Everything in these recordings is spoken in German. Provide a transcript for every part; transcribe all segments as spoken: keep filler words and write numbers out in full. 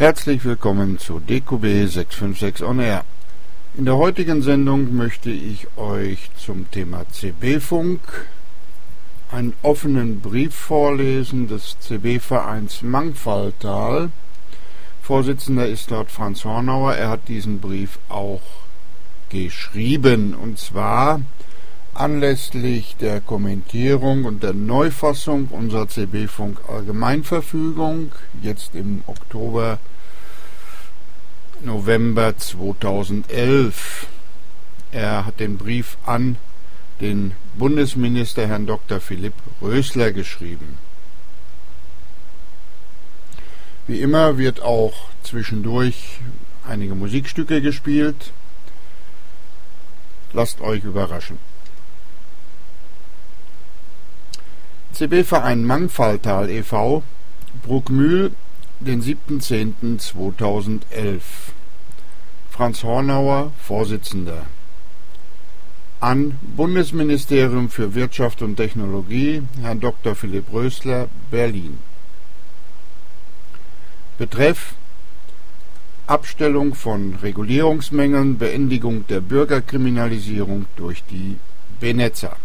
Herzlich willkommen zu D Q B sechs fünf sechs On Air. In der heutigen Sendung möchte ich euch zum Thema C B-Funk einen offenen Brief vorlesen des C B-Vereins Mangfalltal. Vorsitzender ist dort Franz Hornauer. Er hat diesen Brief auch geschrieben, und zwar anlässlich der Kommentierung und der Neufassung unserer C B-Funk Allgemeinverfügung, jetzt im Oktober, November zweitausendelf. Er hat den Brief an den Bundesminister Herrn Doktor Philipp Rösler geschrieben. Wie immer wird auch zwischendurch einige Musikstücke gespielt. Lasst euch überraschen. C B-Verein Mangfalltal e V, Bruckmühl, den siebten zehnten zweitausendelf. Franz Hornauer, Vorsitzender. An Bundesministerium für Wirtschaft und Technologie, Herrn Doktor Philipp Rösler, Berlin. Betreff: Abstellung von Regulierungsmängeln, Beendigung der Bürgerkriminalisierung durch die Benetzer.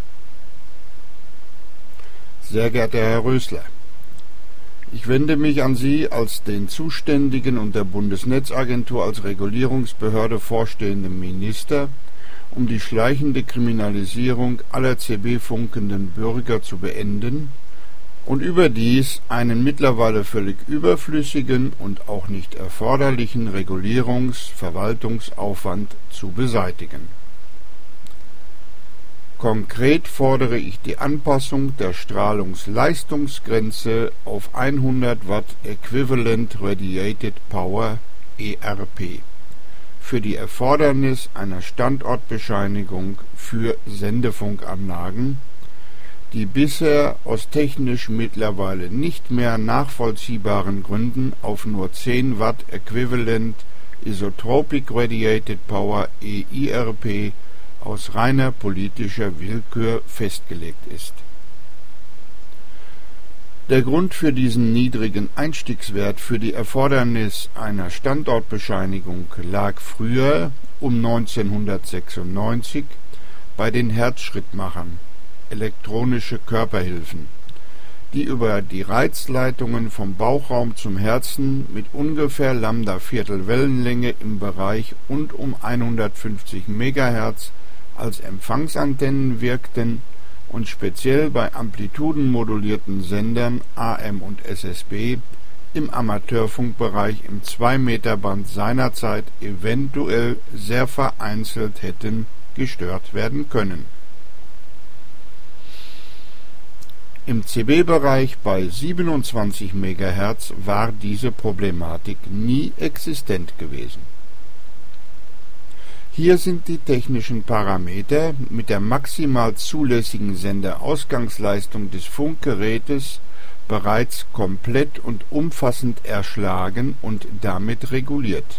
Sehr geehrter Herr Rösler, ich wende mich an Sie als den zuständigen und der Bundesnetzagentur als Regulierungsbehörde vorstehenden Minister, um die schleichende Kriminalisierung aller C B-funkenden Bürger zu beenden und überdies einen mittlerweile völlig überflüssigen und auch nicht erforderlichen Regulierungs-, Verwaltungsaufwand zu beseitigen. Konkret fordere ich die Anpassung der Strahlungsleistungsgrenze auf hundert Watt Equivalent Radiated Power E R P für die Erfordernis einer Standortbescheinigung für Sendefunkanlagen, die bisher aus technisch mittlerweile nicht mehr nachvollziehbaren Gründen auf nur zehn Watt Equivalent Isotropic Radiated Power E I R P aus reiner politischer Willkür festgelegt ist. Der Grund für diesen niedrigen Einstiegswert für die Erfordernis einer Standortbescheinigung lag früher, um neunzehnhundertsechsundneunzig, bei den Herzschrittmachern, elektronische Körperhilfen, die über die Reizleitungen vom Bauchraum zum Herzen mit ungefähr Lambda-Viertel Wellenlänge im Bereich rund um hundertfünfzig Megahertz als Empfangsantennen wirkten und speziell bei amplitudenmodulierten Sendern A M und S S B im Amateurfunkbereich im zwei Meter Band seinerzeit eventuell sehr vereinzelt hätten gestört werden können. Im C B-Bereich bei siebenundzwanzig Megahertz war diese Problematik nie existent gewesen. Hier sind die technischen Parameter mit der maximal zulässigen Senderausgangsleistung des Funkgerätes bereits komplett und umfassend erschlagen und damit reguliert.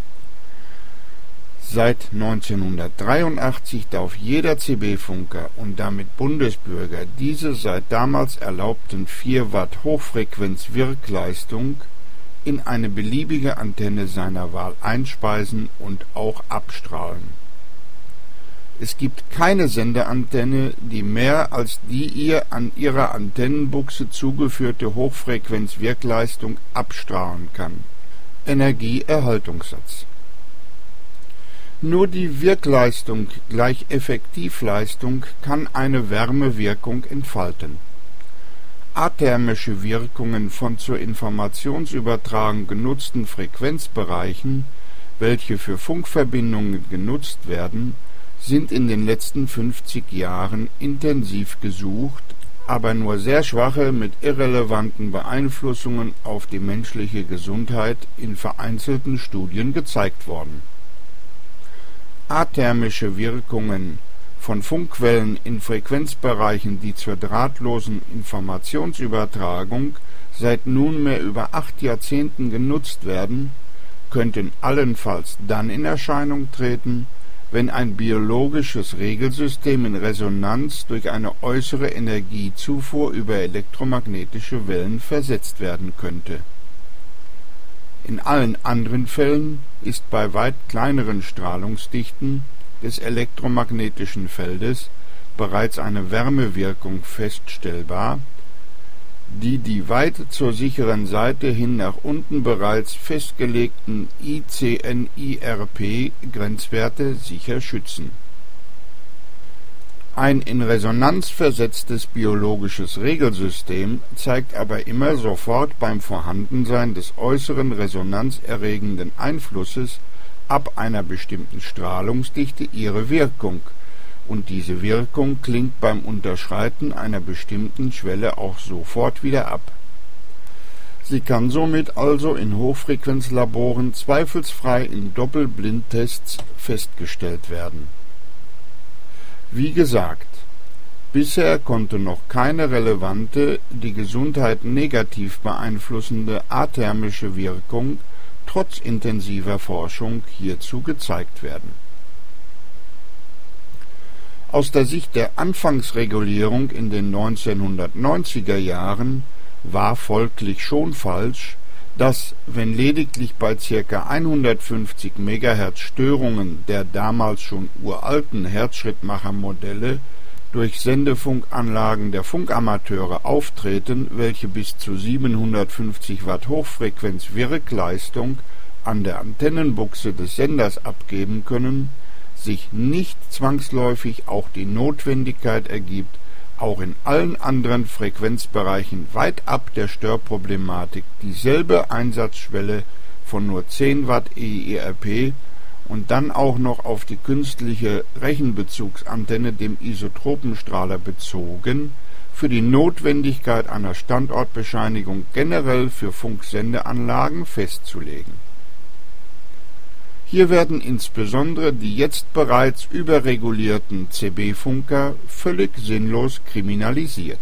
Seit neunzehnhundertdreiundachtzig darf jeder C B-Funker und damit Bundesbürger diese seit damals erlaubten vier Watt Hochfrequenz-Wirkleistung in eine beliebige Antenne seiner Wahl einspeisen und auch abstrahlen. Es gibt keine Sendeantenne, die mehr als die ihr an ihrer Antennenbuchse zugeführte Hochfrequenz-Wirkleistung abstrahlen kann. Energieerhaltungssatz. Nur die Wirkleistung gleich Effektivleistung kann eine Wärmewirkung entfalten. Athermische Wirkungen von zur Informationsübertragung genutzten Frequenzbereichen, welche für Funkverbindungen genutzt werden, sind in den letzten fünfzig Jahren intensiv gesucht, aber nur sehr schwache mit irrelevanten Beeinflussungen auf die menschliche Gesundheit in vereinzelten Studien gezeigt worden. Athermische Wirkungen von Funkwellen in Frequenzbereichen, die zur drahtlosen Informationsübertragung seit nunmehr über acht Jahrzehnten genutzt werden, könnten allenfalls dann in Erscheinung treten, wenn ein biologisches Regelsystem in Resonanz durch eine äußere Energiezufuhr über elektromagnetische Wellen versetzt werden könnte. In allen anderen Fällen ist bei weit kleineren Strahlungsdichten des elektromagnetischen Feldes bereits eine Wärmewirkung feststellbar, die die weit zur sicheren Seite hin nach unten bereits festgelegten I C N I R P-Grenzwerte sicher schützen. Ein in Resonanz versetztes biologisches Regelsystem zeigt aber immer sofort beim Vorhandensein des äußeren resonanzerregenden Einflusses ab einer bestimmten Strahlungsdichte ihre Wirkung, und diese Wirkung klingt beim Unterschreiten einer bestimmten Schwelle auch sofort wieder ab. Sie kann somit also in Hochfrequenzlaboren zweifelsfrei in Doppelblindtests festgestellt werden. Wie gesagt, bisher konnte noch keine relevante, die Gesundheit negativ beeinflussende athermische Wirkung trotz intensiver Forschung hierzu gezeigt werden. Aus der Sicht der Anfangsregulierung in den neunzehnhundertneunziger Jahren war folglich schon falsch, dass, wenn lediglich bei ca. hundertfünfzig Megahertz Störungen der damals schon uralten Herzschrittmachermodelle durch Sendefunkanlagen der Funkamateure auftreten, welche bis zu siebenhundertfünfzig Watt Hochfrequenz-Wirkleistung an der Antennenbuchse des Senders abgeben können, sich nicht zwangsläufig auch die Notwendigkeit ergibt, auch in allen anderen Frequenzbereichen weit ab der Störproblematik dieselbe Einsatzschwelle von nur zehn Watt E I R P und dann auch noch auf die künstliche Rechenbezugsantenne, dem Isotropenstrahler, bezogen, für die Notwendigkeit einer Standortbescheinigung generell für Funksendeanlagen festzulegen. Hier werden insbesondere die jetzt bereits überregulierten C B-Funker völlig sinnlos kriminalisiert.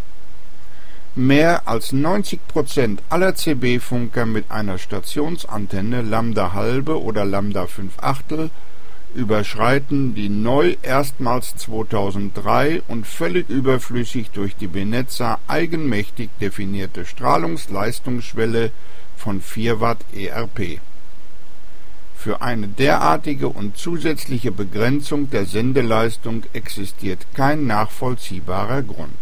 Mehr als neunzig Prozent aller C B-Funker mit einer Stationsantenne Lambda halbe oder Lambda fünf Achtel überschreiten die neu erstmals zweitausenddrei und völlig überflüssig durch die Benetzer eigenmächtig definierte Strahlungsleistungsschwelle von vier Watt E R P. Für eine derartige und zusätzliche Begrenzung der Sendeleistung existiert kein nachvollziehbarer Grund.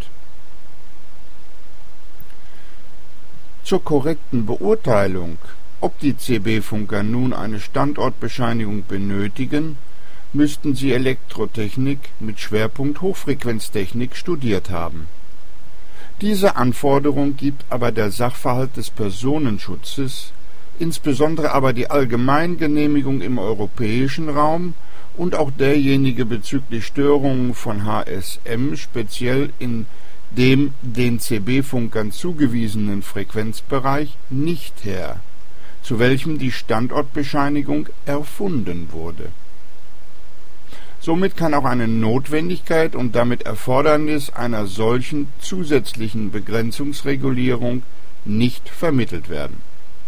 Zur korrekten Beurteilung, ob die C B-Funker nun eine Standortbescheinigung benötigen, müssten sie Elektrotechnik mit Schwerpunkt Hochfrequenztechnik studiert haben. Diese Anforderung gibt aber der Sachverhalt des Personenschutzes, insbesondere aber die Allgemeingenehmigung im europäischen Raum und auch derjenige bezüglich Störungen von H S M, speziell in dem den C B-Funkern zugewiesenen Frequenzbereich, nicht her, zu welchem die Standortbescheinigung erfunden wurde. Somit kann auch eine Notwendigkeit und damit Erfordernis einer solchen zusätzlichen Begrenzungsregulierung nicht vermittelt werden.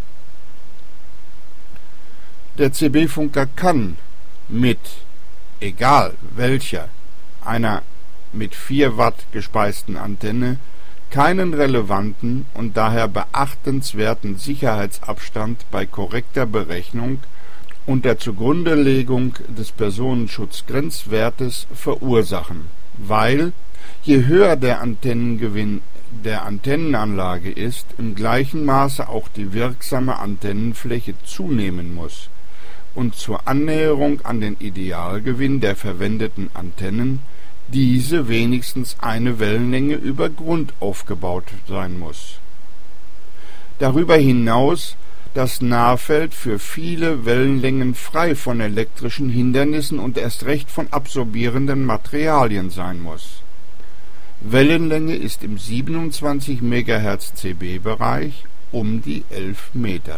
Der C B-Funker kann mit, egal welcher, einer mit vier Watt gespeisten Antenne keinen relevanten und daher beachtenswerten Sicherheitsabstand bei korrekter Berechnung und der Zugrundelegung des Personenschutzgrenzwertes verursachen, weil, je höher der Antennengewinn der Antennenanlage ist, im gleichen Maße auch die wirksame Antennenfläche zunehmen muss und zur Annäherung an den Idealgewinn der verwendeten Antennen diese wenigstens eine Wellenlänge über Grund aufgebaut sein muss. Darüber hinaus das Nahfeld für viele Wellenlängen frei von elektrischen Hindernissen und erst recht von absorbierenden Materialien sein muss. Wellenlänge ist im siebenundzwanzig Megahertz C B-Bereich um die elf Meter.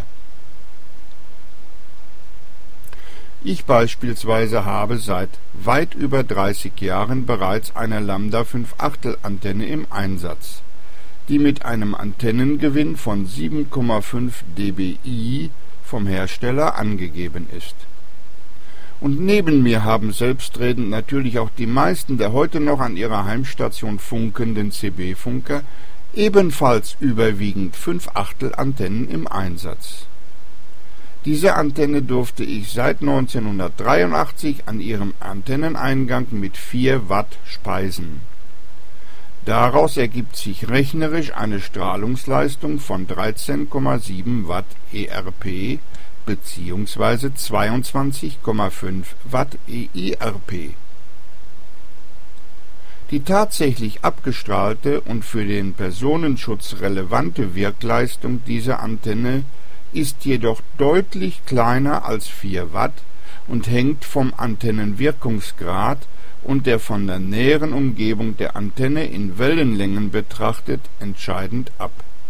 Ich beispielsweise habe seit weit über dreißig Jahren bereits eine Lambda fünf Achtel Antenne im Einsatz, die mit einem Antennengewinn von sieben Komma fünf dBi vom Hersteller angegeben ist. Und neben mir haben selbstredend natürlich auch die meisten der heute noch an ihrer Heimstation funkenden C B-Funker ebenfalls überwiegend fünf Achtel Antennen im Einsatz. Diese Antenne durfte ich seit neunzehnhundertdreiundachtzig an ihrem Antenneneingang mit vier Watt speisen. Daraus ergibt sich rechnerisch eine Strahlungsleistung von dreizehn Komma sieben Watt E R P bzw. zweiundzwanzig Komma fünf Watt E I R P. Die tatsächlich abgestrahlte und für den Personenschutz relevante Wirkleistung dieser Antenne ist jedoch deutlich kleiner als vier Watt und hängt vom Antennenwirkungsgrad und der von der näheren Umgebung der Antenne in Wellenlängen betrachtet entscheidend ab.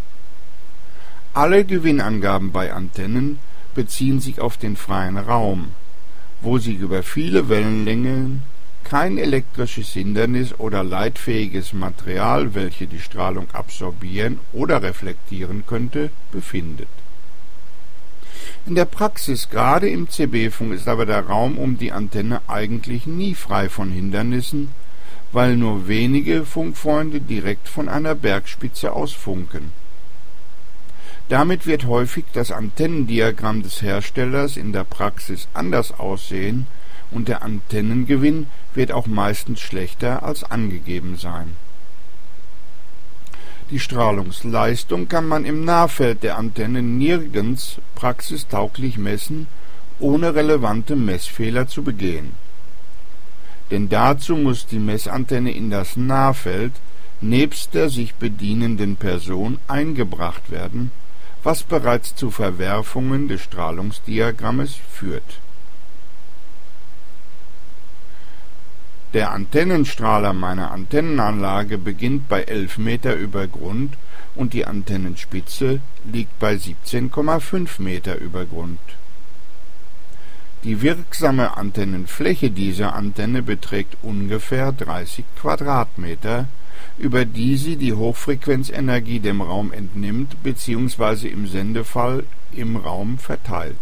Alle Gewinnangaben bei Antennen beziehen sich auf den freien Raum, wo sich über viele Wellenlängen kein elektrisches Hindernis oder leitfähiges Material, welche die Strahlung absorbieren oder reflektieren könnte, befindet. In der Praxis, gerade im C B-Funk, ist aber der Raum um die Antenne eigentlich nie frei von Hindernissen, weil nur wenige Funkfreunde direkt von einer Bergspitze aus funken. Damit wird häufig das Antennendiagramm des Herstellers in der Praxis anders aussehen und der Antennengewinn wird auch meistens schlechter als angegeben sein. Die Strahlungsleistung kann man im Nahfeld der Antenne nirgends praxistauglich messen, ohne relevante Messfehler zu begehen. Denn dazu muss die Messantenne in das Nahfeld nebst der sich bedienenden Person eingebracht werden, was bereits zu Verwerfungen des Strahlungsdiagrammes führt. Der Antennenstrahler meiner Antennenanlage beginnt bei elf Meter über Grund und die Antennenspitze liegt bei siebzehn Komma fünf Meter über Grund. Die wirksame Antennenfläche dieser Antenne beträgt ungefähr dreißig Quadratmeter, über die sie die Hochfrequenzenergie dem Raum entnimmt bzw. im Sendefall im Raum verteilt.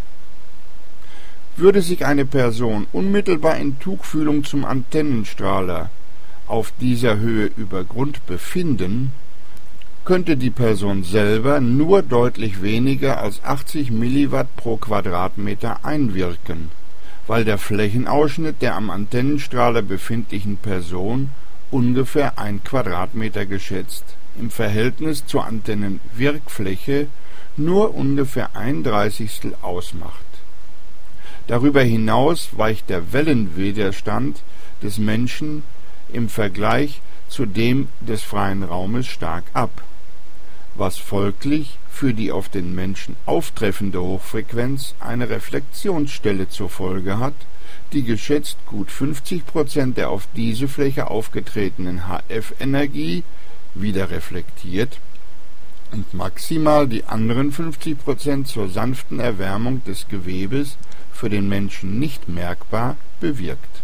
Würde sich eine Person unmittelbar in Tuchfühlung zum Antennenstrahler auf dieser Höhe über Grund befinden, könnte die Person selber nur deutlich weniger als achtzig Milliwatt pro Quadratmeter einwirken, weil der Flächenausschnitt der am Antennenstrahler befindlichen Person ungefähr ein Quadratmeter geschätzt, im Verhältnis zur Antennenwirkfläche nur ungefähr ein Dreißigstel ausmacht. Darüber hinaus weicht der Wellenwiderstand des Menschen im Vergleich zu dem des freien Raumes stark ab, was folglich für die auf den Menschen auftreffende Hochfrequenz eine Reflexionsstelle zur Folge hat, die geschätzt gut fünfzig Prozent der auf diese Fläche aufgetretenen H F-Energie wieder reflektiert und maximal die anderen fünfzig Prozent zur sanften Erwärmung des Gewebes, für den Menschen nicht merkbar, bewirkt.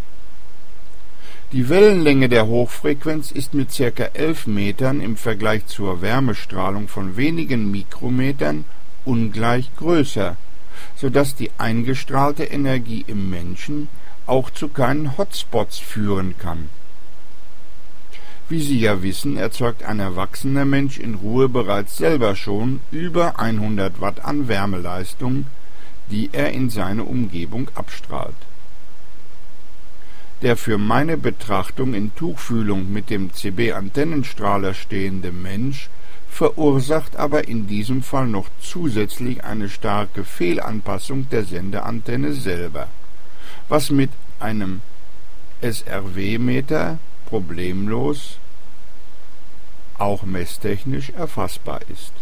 Die Wellenlänge der Hochfrequenz ist mit ca. elf Metern im Vergleich zur Wärmestrahlung von wenigen Mikrometern ungleich größer, sodass die eingestrahlte Energie im Menschen auch zu keinen Hotspots führen kann. Wie Sie ja wissen, erzeugt ein erwachsener Mensch in Ruhe bereits selber schon über hundert Watt an Wärmeleistung, die er in seine Umgebung abstrahlt. Der für meine Betrachtung in Tuchfühlung mit dem C B-Antennenstrahler stehende Mensch verursacht aber in diesem Fall noch zusätzlich eine starke Fehlanpassung der Sendeantenne selber, was mit einem S R W-Meter problemlos, auch messtechnisch erfassbar ist.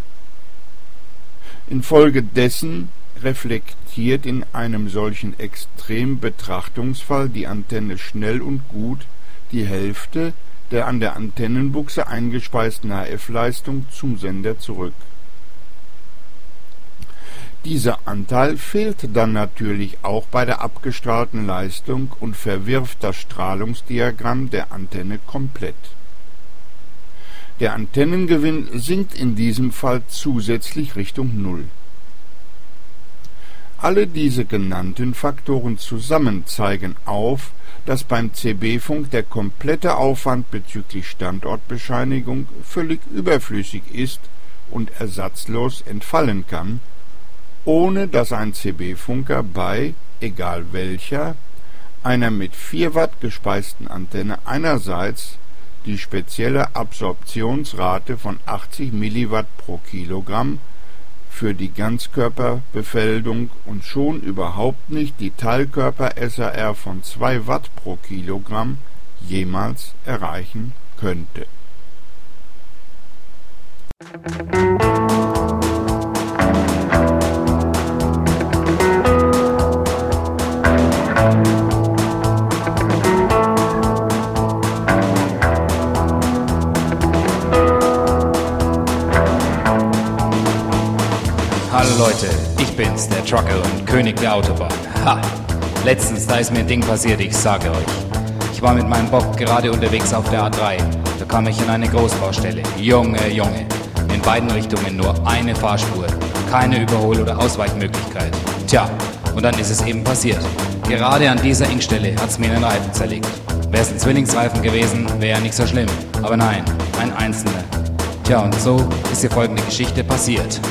Infolgedessen reflektiert in einem solchen Extrembetrachtungsfall die Antenne schnell und gut die Hälfte der an der Antennenbuchse eingespeisten H F-Leistung zum Sender zurück. Dieser Anteil fehlt dann natürlich auch bei der abgestrahlten Leistung und verwirft das Strahlungsdiagramm der Antenne komplett. Der Antennengewinn sinkt in diesem Fall zusätzlich Richtung Null. Alle diese genannten Faktoren zusammen zeigen auf, dass beim C B-Funk der komplette Aufwand bezüglich Standortbescheinigung völlig überflüssig ist und ersatzlos entfallen kann, ohne dass ein C B-Funker bei, egal welcher, einer mit vier Watt gespeisten Antenne einerseits die spezielle Absorptionsrate von achtzig Milliwatt pro Kilogramm für die Ganzkörperbefeldung und schon überhaupt nicht die Teilkörper-S A R von zwei Watt pro Kilogramm jemals erreichen könnte. Hallo Leute, ich bin's, der Trucker und König der Autobahn. Ha! Letztens, da ist mir ein Ding passiert, ich sage euch. Ich war mit meinem Bock gerade unterwegs auf der A drei. Da kam ich in eine Großbaustelle. Junge, Junge. In beiden Richtungen nur eine Fahrspur. Keine Überhol- oder Ausweichmöglichkeit. Tja, und dann ist es eben passiert. Gerade an dieser Engstelle hat's mir den Reifen zerlegt. Wär's ein Zwillingsreifen gewesen, wäre ja nicht so schlimm. Aber nein, ein einzelner. Tja, und so ist die folgende Geschichte passiert.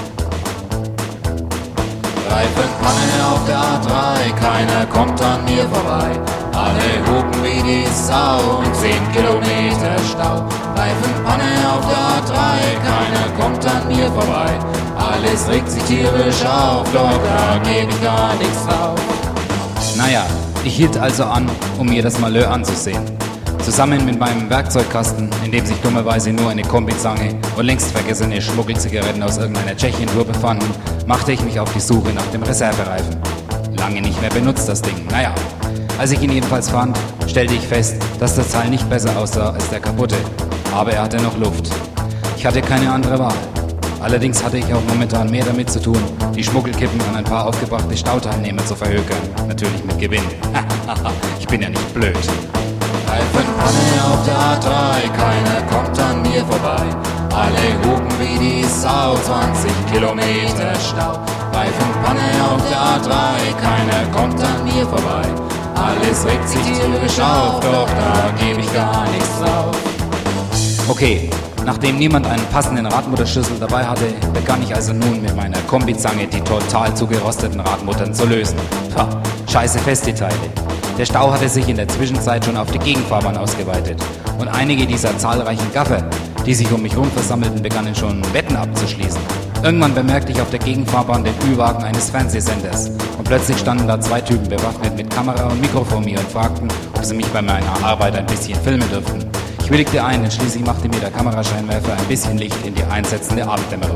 Reifenpanne auf der A drei, keiner kommt an mir vorbei. Alle hupen wie die Sau und zehn Kilometer Stau. Reifenpanne auf der A drei, keiner kommt an mir vorbei. Alles regt sich tierisch auf, doch da geb ich gar nichts drauf. Naja, ich hielt also an, um mir das Malheur anzusehen. Zusammen mit meinem Werkzeugkasten, in dem sich dummerweise nur eine Kombizange und längst vergessene Schmuggelzigaretten aus irgendeiner Tschechien-Tour befanden, machte ich mich auf die Suche nach dem Reservereifen. Lange nicht mehr benutzt, das Ding. Naja, als ich ihn jedenfalls fand, stellte ich fest, dass das Teil nicht besser aussah als der kaputte. Aber er hatte noch Luft. Ich hatte keine andere Wahl. Allerdings hatte ich auch momentan mehr damit zu tun, die Schmuggelkippen an ein paar aufgebrachte Stauteilnehmer zu verhökern. Natürlich mit Gewinn. Ich bin ja nicht blöd. Reifenpanne auf der A drei, keiner kommt an mir vorbei. Alle hupen wie die Sau, zwanzig Kilometer Stau. Reifenpanne auf der A drei, keiner kommt an mir vorbei. Alles regt sich tierisch auf, doch da gebe ich gar nichts drauf. Okay, nachdem niemand einen passenden Radmutterschlüssel dabei hatte, begann ich also nun mit meiner Kombizange die total zugerosteten Radmuttern zu lösen. Ha, scheiße feste Teile. Der Stau hatte sich in der Zwischenzeit schon auf die Gegenfahrbahn ausgeweitet und einige dieser zahlreichen Gaffer, die sich um mich herum versammelten, begannen schon Wetten abzuschließen. Irgendwann bemerkte ich auf der Gegenfahrbahn den Ü-Wagen eines Fernsehsenders und plötzlich standen da zwei Typen bewaffnet mit Kamera und Mikro vor mir und fragten, ob sie mich bei meiner Arbeit ein bisschen filmen dürften. Ich willigte ein, denn schließlich machte mir der Kamerascheinwerfer ein bisschen Licht in die einsetzende Abenddämmerung.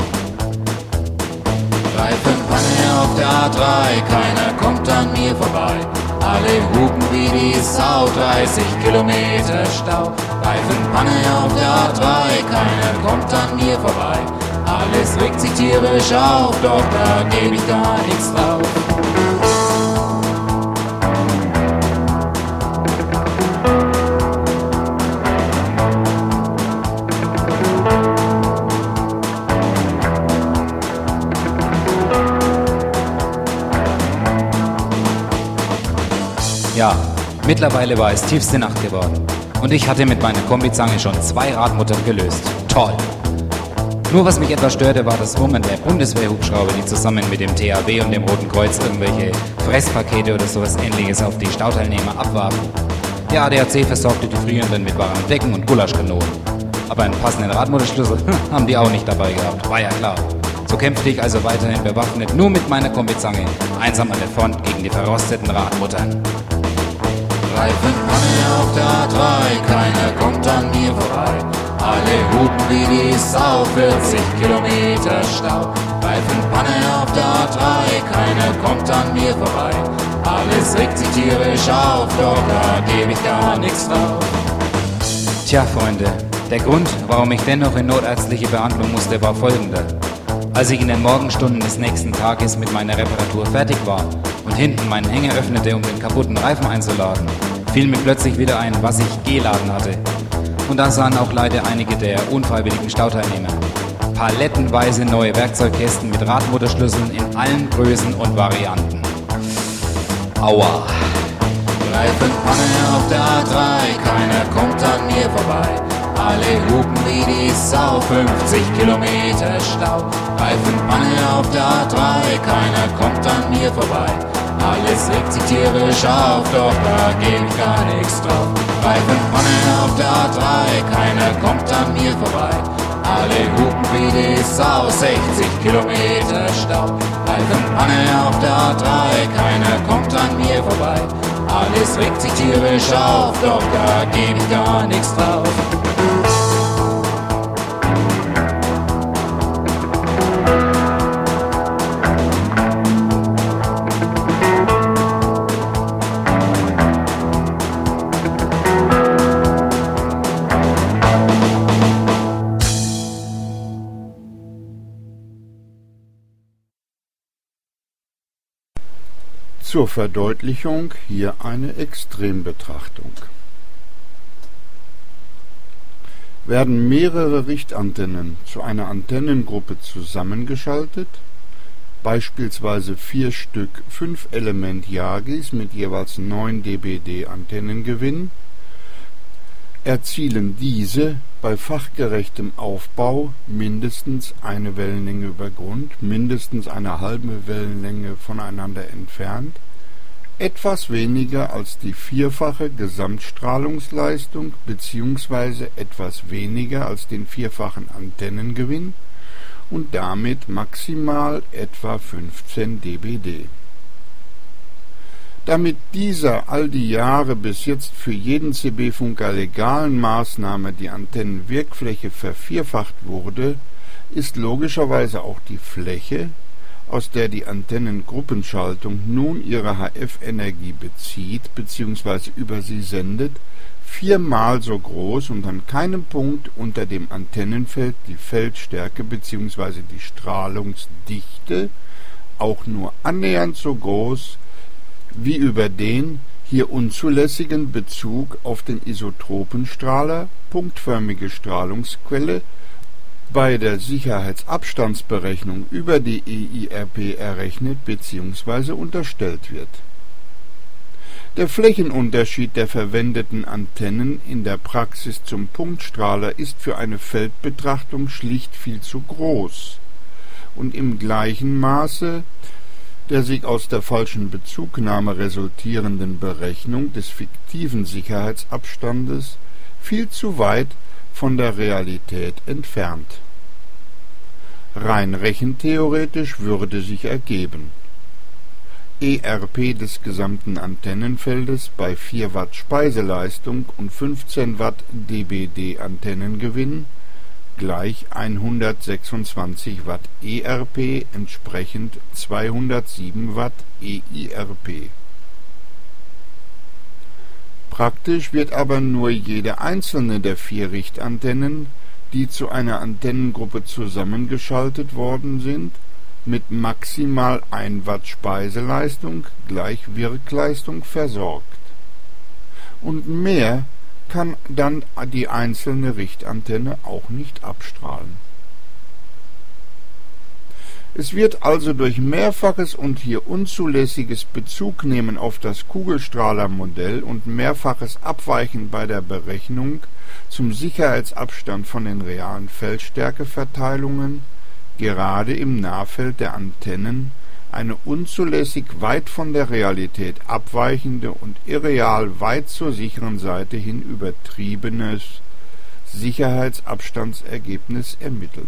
Reifenpanne auf der A drei, keiner kommt an mir vorbei. Alle hupen wie die Sau, dreißig Kilometer Stau. Reifenpanne auf der A drei, keiner kommt an mir vorbei. Alles regt sich tierisch auf, doch da gebe ich gar nichts drauf. Ja, mittlerweile war es tiefste Nacht geworden und ich hatte mit meiner Kombizange schon zwei Radmuttern gelöst. Toll! Nur was mich etwas störte, war das Murren der Bundeswehrhubschrauber, die zusammen mit dem T H W und dem Roten Kreuz irgendwelche Fresspakete oder sowas Ähnliches auf die Stauteilnehmer abwarfen. Der A D A C versorgte die Frierenden mit warmen Decken und Gulaschkanonen. Aber einen passenden Radmutterschlüssel haben die auch nicht dabei gehabt, war ja klar. So kämpfte ich also weiterhin bewaffnet nur mit meiner Kombizange, einsam an der Front gegen die verrosteten Radmuttern. Reifenpanne auf der A drei, keiner kommt an mir vorbei. Alle hupen wie die Sau, vierzig Kilometer Stau. Reifenpanne auf der A drei, keiner kommt an mir vorbei. Alles regt sich tierisch auf, doch da gebe ich gar nichts drauf. Tja, Freunde, der Grund, warum ich dennoch in notärztliche Behandlung musste, war folgender. Als ich in den Morgenstunden des nächsten Tages mit meiner Reparatur fertig war und hinten meinen Hänger öffnete, um den kaputten Reifen einzuladen, fiel mir plötzlich wieder ein, was ich geladen hatte. Und da sahen auch leider einige der unfreiwilligen Stauteilnehmer. Palettenweise neue Werkzeugkästen mit Radmutterschlüsseln in allen Größen und Varianten. Aua! Reifenpanne auf der A drei, keiner kommt an mir vorbei. Alle hupen wie die Sau, fünfzig Kilometer Stau. Reifenpanne auf der A drei, keiner kommt an mir vorbei. Alles regt sich tierisch auf, doch da geht gar nichts drauf. Reifenpanne auf der A drei, keiner kommt an mir vorbei. Alle hupen wie die Sau, sechzig Kilometer Stau. Reifenpanne auf der A drei, keiner kommt an mir vorbei. Alles regt sich tierisch auf, doch da geht gar nichts drauf. Zur Verdeutlichung hier eine Extrembetrachtung. Werden mehrere Richtantennen zu einer Antennengruppe zusammengeschaltet, beispielsweise vier Stück fünf Element Yagis mit jeweils neun dBd Antennengewinn, erzielen diese bei fachgerechtem Aufbau mindestens eine Wellenlänge über Grund, mindestens eine halbe Wellenlänge voneinander entfernt, etwas weniger als die vierfache Gesamtstrahlungsleistung bzw. etwas weniger als den vierfachen Antennengewinn und damit maximal etwa fünfzehn dBd. Damit dieser all die Jahre bis jetzt für jeden C B-Funker legalen Maßnahme die Antennenwirkfläche vervierfacht wurde, ist logischerweise auch die Fläche, aus der die Antennengruppenschaltung nun ihre H F-Energie bezieht bzw. über sie sendet, viermal so groß und an keinem Punkt unter dem Antennenfeld die Feldstärke bzw. die Strahlungsdichte auch nur annähernd so groß wie über den hier unzulässigen Bezug auf den Isotropenstrahler, punktförmige Strahlungsquelle, bei der Sicherheitsabstandsberechnung über die E I R P errechnet bzw. unterstellt wird. Der Flächenunterschied der verwendeten Antennen in der Praxis zum Punktstrahler ist für eine Feldbetrachtung schlicht viel zu groß und im gleichen Maße der sich aus der falschen Bezugnahme resultierenden Berechnung des fiktiven Sicherheitsabstandes viel zu weit von der Realität entfernt. Rein rechentheoretisch würde sich ergeben: E R P des gesamten Antennenfeldes bei vier Watt Speiseleistung und fünfzehn Watt dBd Antennengewinn gleich hundertsechsundzwanzig Watt E R P entsprechend zweihundertsieben Watt E I R P. Praktisch wird aber nur jede einzelne der vier Richtantennen, die zu einer Antennengruppe zusammengeschaltet worden sind, mit maximal ein Watt Speiseleistung gleich Wirkleistung versorgt. Und mehr kann dann die einzelne Richtantenne auch nicht abstrahlen. Es wird also durch mehrfaches und hier unzulässiges Bezugnehmen auf das Kugelstrahlermodell und mehrfaches Abweichen bei der Berechnung zum Sicherheitsabstand von den realen Feldstärkeverteilungen gerade im Nahfeld der Antennen eine unzulässig weit von der Realität abweichende und irreal weit zur sicheren Seite hin übertriebenes Sicherheitsabstandsergebnis ermittelt.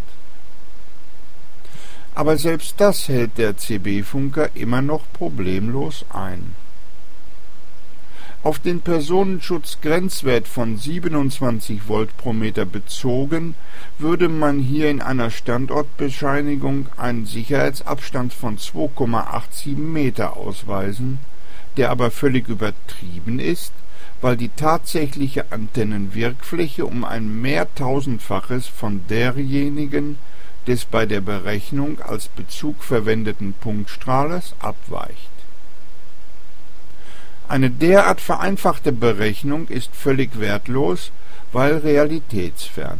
Aber selbst das hält der C B-Funker immer noch problemlos ein. Auf den Personenschutzgrenzwert von siebenundzwanzig Volt pro Meter bezogen, würde man hier in einer Standortbescheinigung einen Sicherheitsabstand von zwei Komma siebenundachtzig Meter ausweisen, der aber völlig übertrieben ist, weil die tatsächliche Antennenwirkfläche um ein Mehrtausendfaches von derjenigen des bei der Berechnung als Bezug verwendeten Punktstrahlers abweicht. Eine derart vereinfachte Berechnung ist völlig wertlos, weil realitätsfern.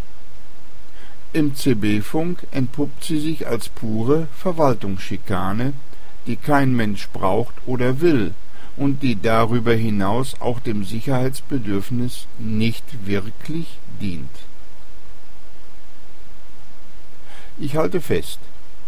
Im C B-Funk entpuppt sie sich als pure Verwaltungsschikane, die kein Mensch braucht oder will und die darüber hinaus auch dem Sicherheitsbedürfnis nicht wirklich dient. Ich halte fest: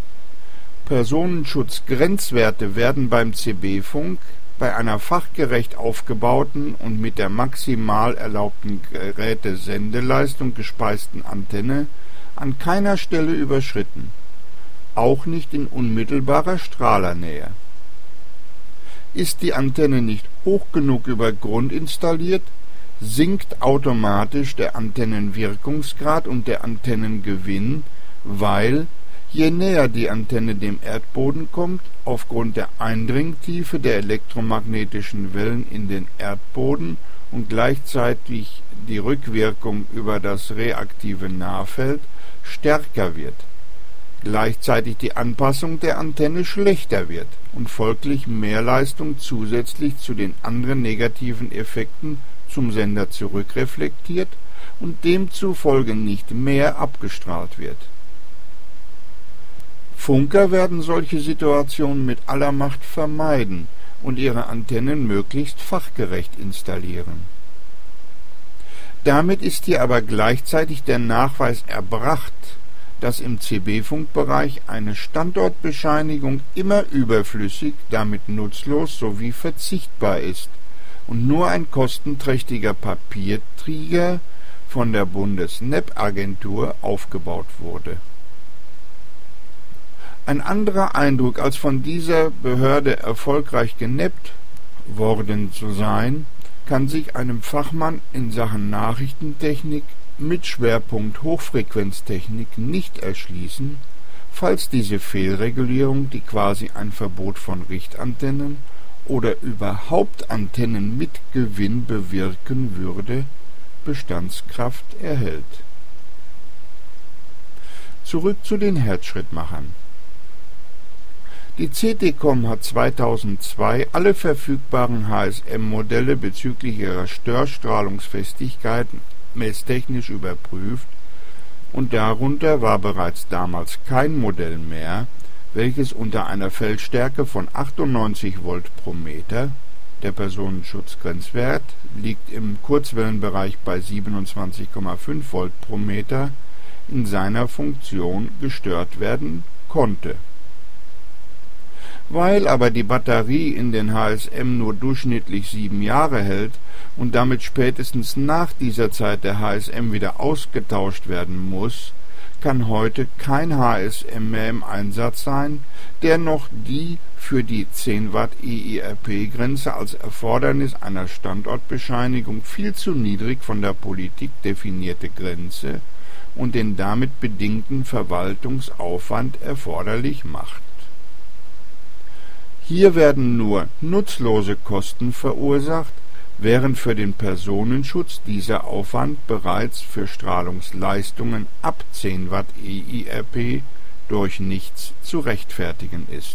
Personenschutzgrenzwerte werden beim C B-Funk bei einer fachgerecht aufgebauten und mit der maximal erlaubten Gerätesendeleistung gespeisten Antenne an keiner Stelle überschritten, auch nicht in unmittelbarer Strahlernähe. Ist die Antenne nicht hoch genug über Grund installiert, sinkt automatisch der Antennenwirkungsgrad und der Antennengewinn, weil, je näher die Antenne dem Erdboden kommt, aufgrund der Eindringtiefe der elektromagnetischen Wellen in den Erdboden und gleichzeitig die Rückwirkung über das reaktive Nahfeld stärker wird, gleichzeitig die Anpassung der Antenne schlechter wird und folglich mehr Leistung zusätzlich zu den anderen negativen Effekten zum Sender zurückreflektiert und demzufolge nicht mehr abgestrahlt wird. Funker werden solche Situationen mit aller Macht vermeiden und ihre Antennen möglichst fachgerecht installieren. Damit ist hier aber gleichzeitig der Nachweis erbracht, dass im C B-Funkbereich eine Standortbescheinigung immer überflüssig, damit nutzlos sowie verzichtbar ist und nur ein kostenträchtiger Papiertiger von der Bundesnetzagentur aufgebaut wurde. Ein anderer Eindruck, als von dieser Behörde erfolgreich genebbt worden zu sein, kann sich einem Fachmann in Sachen Nachrichtentechnik mit Schwerpunkt Hochfrequenztechnik nicht erschließen, falls diese Fehlregulierung, die quasi ein Verbot von Richtantennen oder überhaupt Antennen mit Gewinn bewirken würde, Bestandskraft erhält. Zurück zu den Herzschrittmachern. Die C T C O M hat zweitausendzwei alle verfügbaren H S M-Modelle bezüglich ihrer Störstrahlungsfestigkeit messtechnisch überprüft, und darunter war bereits damals kein Modell mehr, welches unter einer Feldstärke von achtundneunzig Volt pro Meter, der Personenschutzgrenzwert liegt im Kurzwellenbereich bei siebenundzwanzig Komma fünf Volt pro Meter, in seiner Funktion gestört werden konnte. Weil aber die Batterie in den H S M nur durchschnittlich sieben Jahre hält und damit spätestens nach dieser Zeit der H S M wieder ausgetauscht werden muss, kann heute kein H S M mehr im Einsatz sein, der noch die für die zehn Watt E I R P-Grenze als Erfordernis einer Standortbescheinigung viel zu niedrig von der Politik definierte Grenze und den damit bedingten Verwaltungsaufwand erforderlich macht. Hier werden nur nutzlose Kosten verursacht, während für den Personenschutz dieser Aufwand bereits für Strahlungsleistungen ab zehn Watt E I R P durch nichts zu rechtfertigen ist.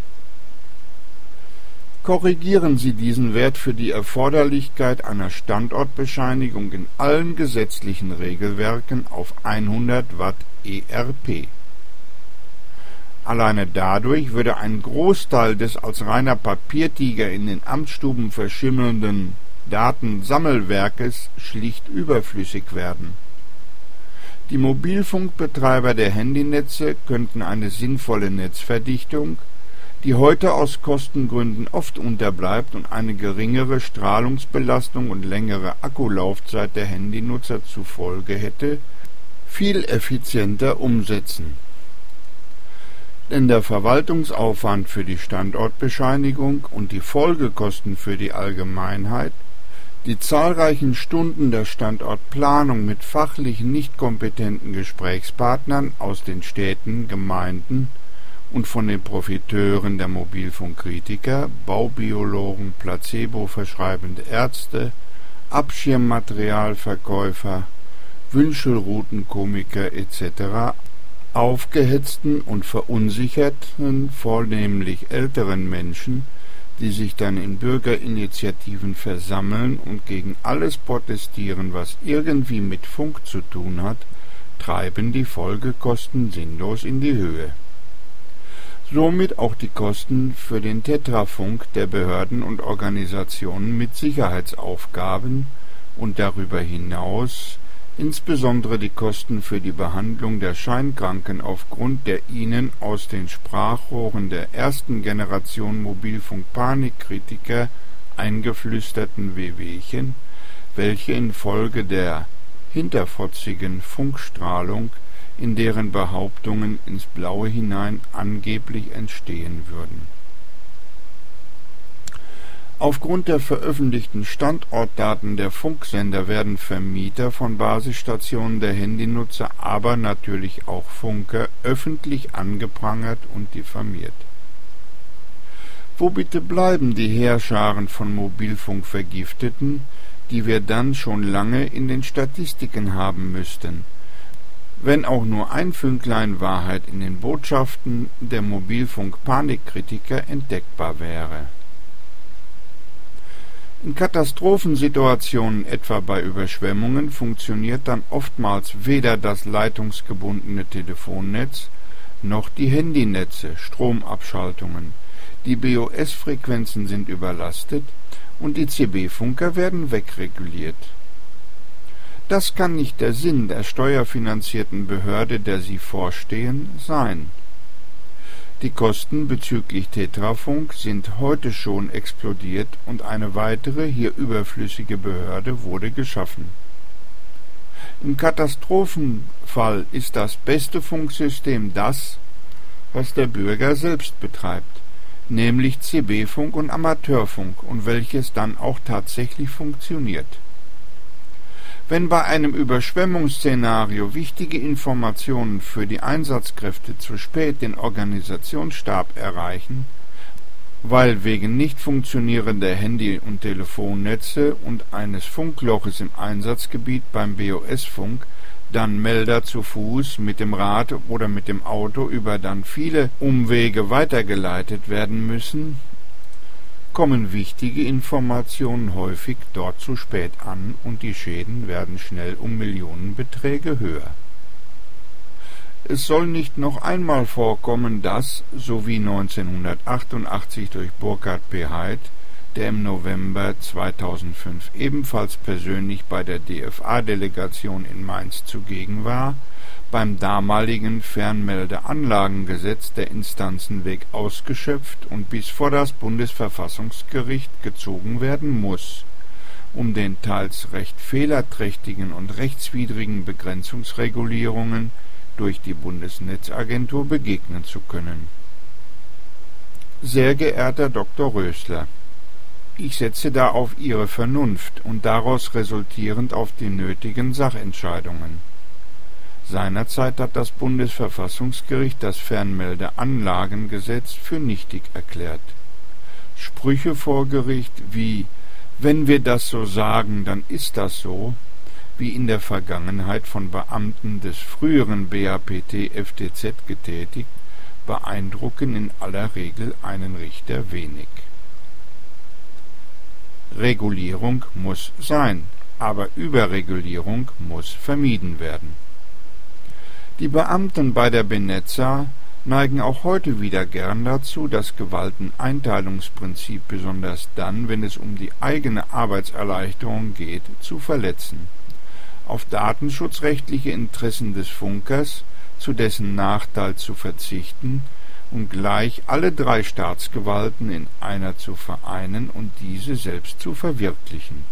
Korrigieren Sie diesen Wert für die Erforderlichkeit einer Standortbescheinigung in allen gesetzlichen Regelwerken auf hundert Watt E R P. Alleine dadurch würde ein Großteil des als reiner Papiertiger in den Amtsstuben verschimmelnden Datensammelwerkes schlicht überflüssig werden. Die Mobilfunkbetreiber der Handynetze könnten eine sinnvolle Netzverdichtung, die heute aus Kostengründen oft unterbleibt und eine geringere Strahlungsbelastung und längere Akkulaufzeit der Handynutzer zur Folge hätte, viel effizienter umsetzen. Denn der Verwaltungsaufwand für die Standortbescheinigung und die Folgekosten für die Allgemeinheit, die zahlreichen Stunden der Standortplanung mit fachlich nicht kompetenten Gesprächspartnern aus den Städten, Gemeinden und von den Profiteuren der Mobilfunkkritiker, Baubiologen, Placebo-verschreibende Ärzte, Abschirmmaterialverkäufer, Wünschelroutenkomiker et cetera, aufgehetzten und verunsicherten, vornehmlich älteren Menschen, die sich dann in Bürgerinitiativen versammeln und gegen alles protestieren, was irgendwie mit Funk zu tun hat, treiben die Folgekosten sinnlos in die Höhe. Somit auch die Kosten für den Tetrafunk der Behörden und Organisationen mit Sicherheitsaufgaben und darüber hinaus Insbesondere die Kosten für die Behandlung der Scheinkranken aufgrund der ihnen aus den Sprachrohren der ersten Generation Mobilfunk-Panikkritiker eingeflüsterten Wehwehchen, welche infolge der hinterfotzigen Funkstrahlung in deren Behauptungen ins Blaue hinein angeblich entstehen würden. Aufgrund der veröffentlichten Standortdaten der Funksender werden Vermieter von Basisstationen der Handynutzer, aber natürlich auch Funker, öffentlich angeprangert und diffamiert. Wo bitte bleiben die Heerscharen von Mobilfunkvergifteten, die wir dann schon lange in den Statistiken haben müssten, wenn auch nur ein Fünklein Wahrheit in den Botschaften der Mobilfunk-Panikkritiker entdeckbar wäre? In Katastrophensituationen, etwa bei Überschwemmungen, funktioniert dann oftmals weder das leitungsgebundene Telefonnetz noch die Handynetze, Stromabschaltungen, die B O S-Frequenzen sind überlastet und die C B-Funker werden wegreguliert. Das kann nicht der Sinn der steuerfinanzierten Behörde, der sie vorstehen, sein. Die Kosten bezüglich Tetrafunk sind heute schon explodiert und eine weitere, hier überflüssige Behörde wurde geschaffen. Im Katastrophenfall ist das beste Funksystem das, was der Bürger selbst betreibt, nämlich C B-Funk und Amateurfunk, und welches dann auch tatsächlich funktioniert. Wenn bei einem Überschwemmungsszenario wichtige Informationen für die Einsatzkräfte zu spät den Organisationsstab erreichen, weil wegen nicht funktionierender Handy- und Telefonnetze und eines Funkloches im Einsatzgebiet beim B O S-Funk dann Melder zu Fuß, mit dem Rad oder mit dem Auto über dann viele Umwege weitergeleitet werden müssen, kommen wichtige Informationen häufig dort zu spät an und die Schäden werden schnell um Millionenbeträge höher. Es soll nicht noch einmal vorkommen, dass, so wie neunzehnhundertachtundachtzig durch Burkhard P. Heid, der im November zweitausendfünf ebenfalls persönlich bei der D F A-Delegation in Mainz zugegen war, beim damaligen Fernmeldeanlagengesetz der Instanzenweg ausgeschöpft und bis vor das Bundesverfassungsgericht gezogen werden muss, um den teils recht fehlerträchtigen und rechtswidrigen Begrenzungsregulierungen durch die Bundesnetzagentur begegnen zu können. Sehr geehrter Doktor Rösler, ich setze da auf Ihre Vernunft und daraus resultierend auf die nötigen Sachentscheidungen. Seinerzeit hat das Bundesverfassungsgericht das Fernmeldeanlagengesetz für nichtig erklärt. Sprüche vor Gericht wie »Wenn wir das so sagen, dann ist das so«, wie in der Vergangenheit von Beamten des früheren B A P T F T Z getätigt, beeindrucken in aller Regel einen Richter wenig. Regulierung muss sein, aber Überregulierung muss vermieden werden. Die Beamten bei der Benetza neigen auch heute wieder gern dazu, das Gewalteneinteilungsprinzip besonders dann, wenn es um die eigene Arbeitserleichterung geht, zu verletzen, auf datenschutzrechtliche Interessen des Funkers, zu dessen Nachteil zu verzichten und gleich alle drei Staatsgewalten in einer zu vereinen und diese selbst zu verwirklichen.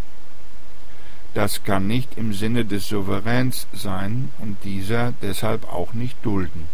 Das kann nicht im Sinne des Souveräns sein und dieser deshalb auch nicht dulden.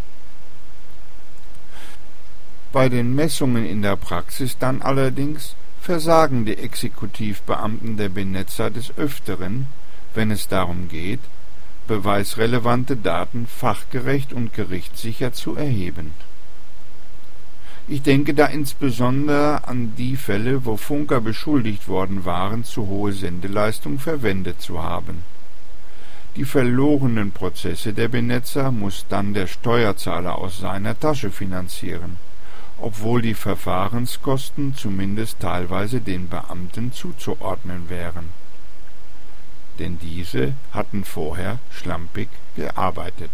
Bei den Messungen in der Praxis dann allerdings versagen die Exekutivbeamten der Benetza des Öfteren, wenn es darum geht, beweisrelevante Daten fachgerecht und gerichtssicher zu erheben. Ich denke da insbesondere an die Fälle, wo Funker beschuldigt worden waren, zu hohe Sendeleistung verwendet zu haben. Die verlorenen Prozesse der Benetza muss dann der Steuerzahler aus seiner Tasche finanzieren, obwohl die Verfahrenskosten zumindest teilweise den Beamten zuzuordnen wären. Denn diese hatten vorher schlampig gearbeitet.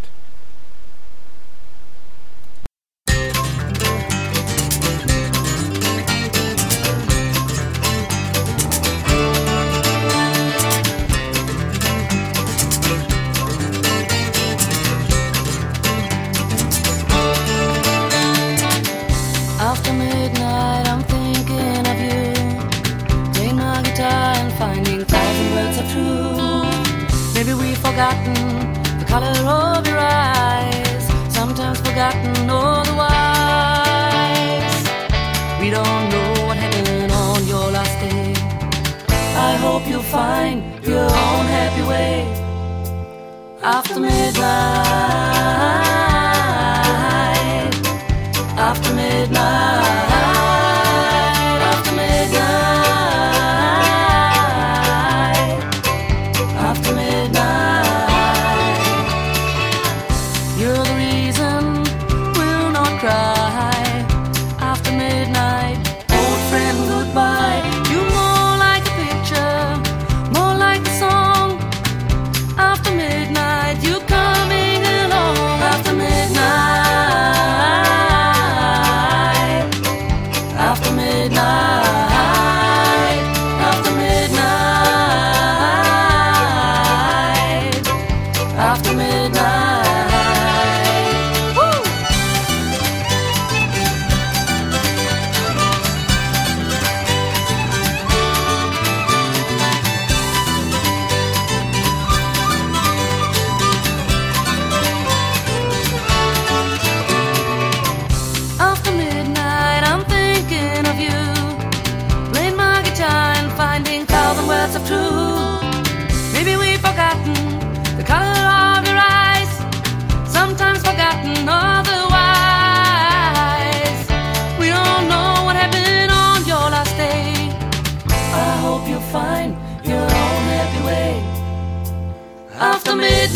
color of your eyes, sometimes forgotten otherwise. We don't know what happened on your last day. I hope you'll find your own happy way. After midnight, after midnight, after midnight, after midnight. You're the reason we'll not cry. After midnight, old friend, goodbye. You're more like a picture, more like a song. After midnight, you're coming along. After midnight, after midnight, after midnight, after midnight. Woo! After midnight, I'm thinking of you. Playing my guitar and finding thousand words of truth. Maybe we've forgotten the color of your eyes, sometimes forgotten otherwise. We don't know what happened on your last day. I hope you'll find your own happy way. After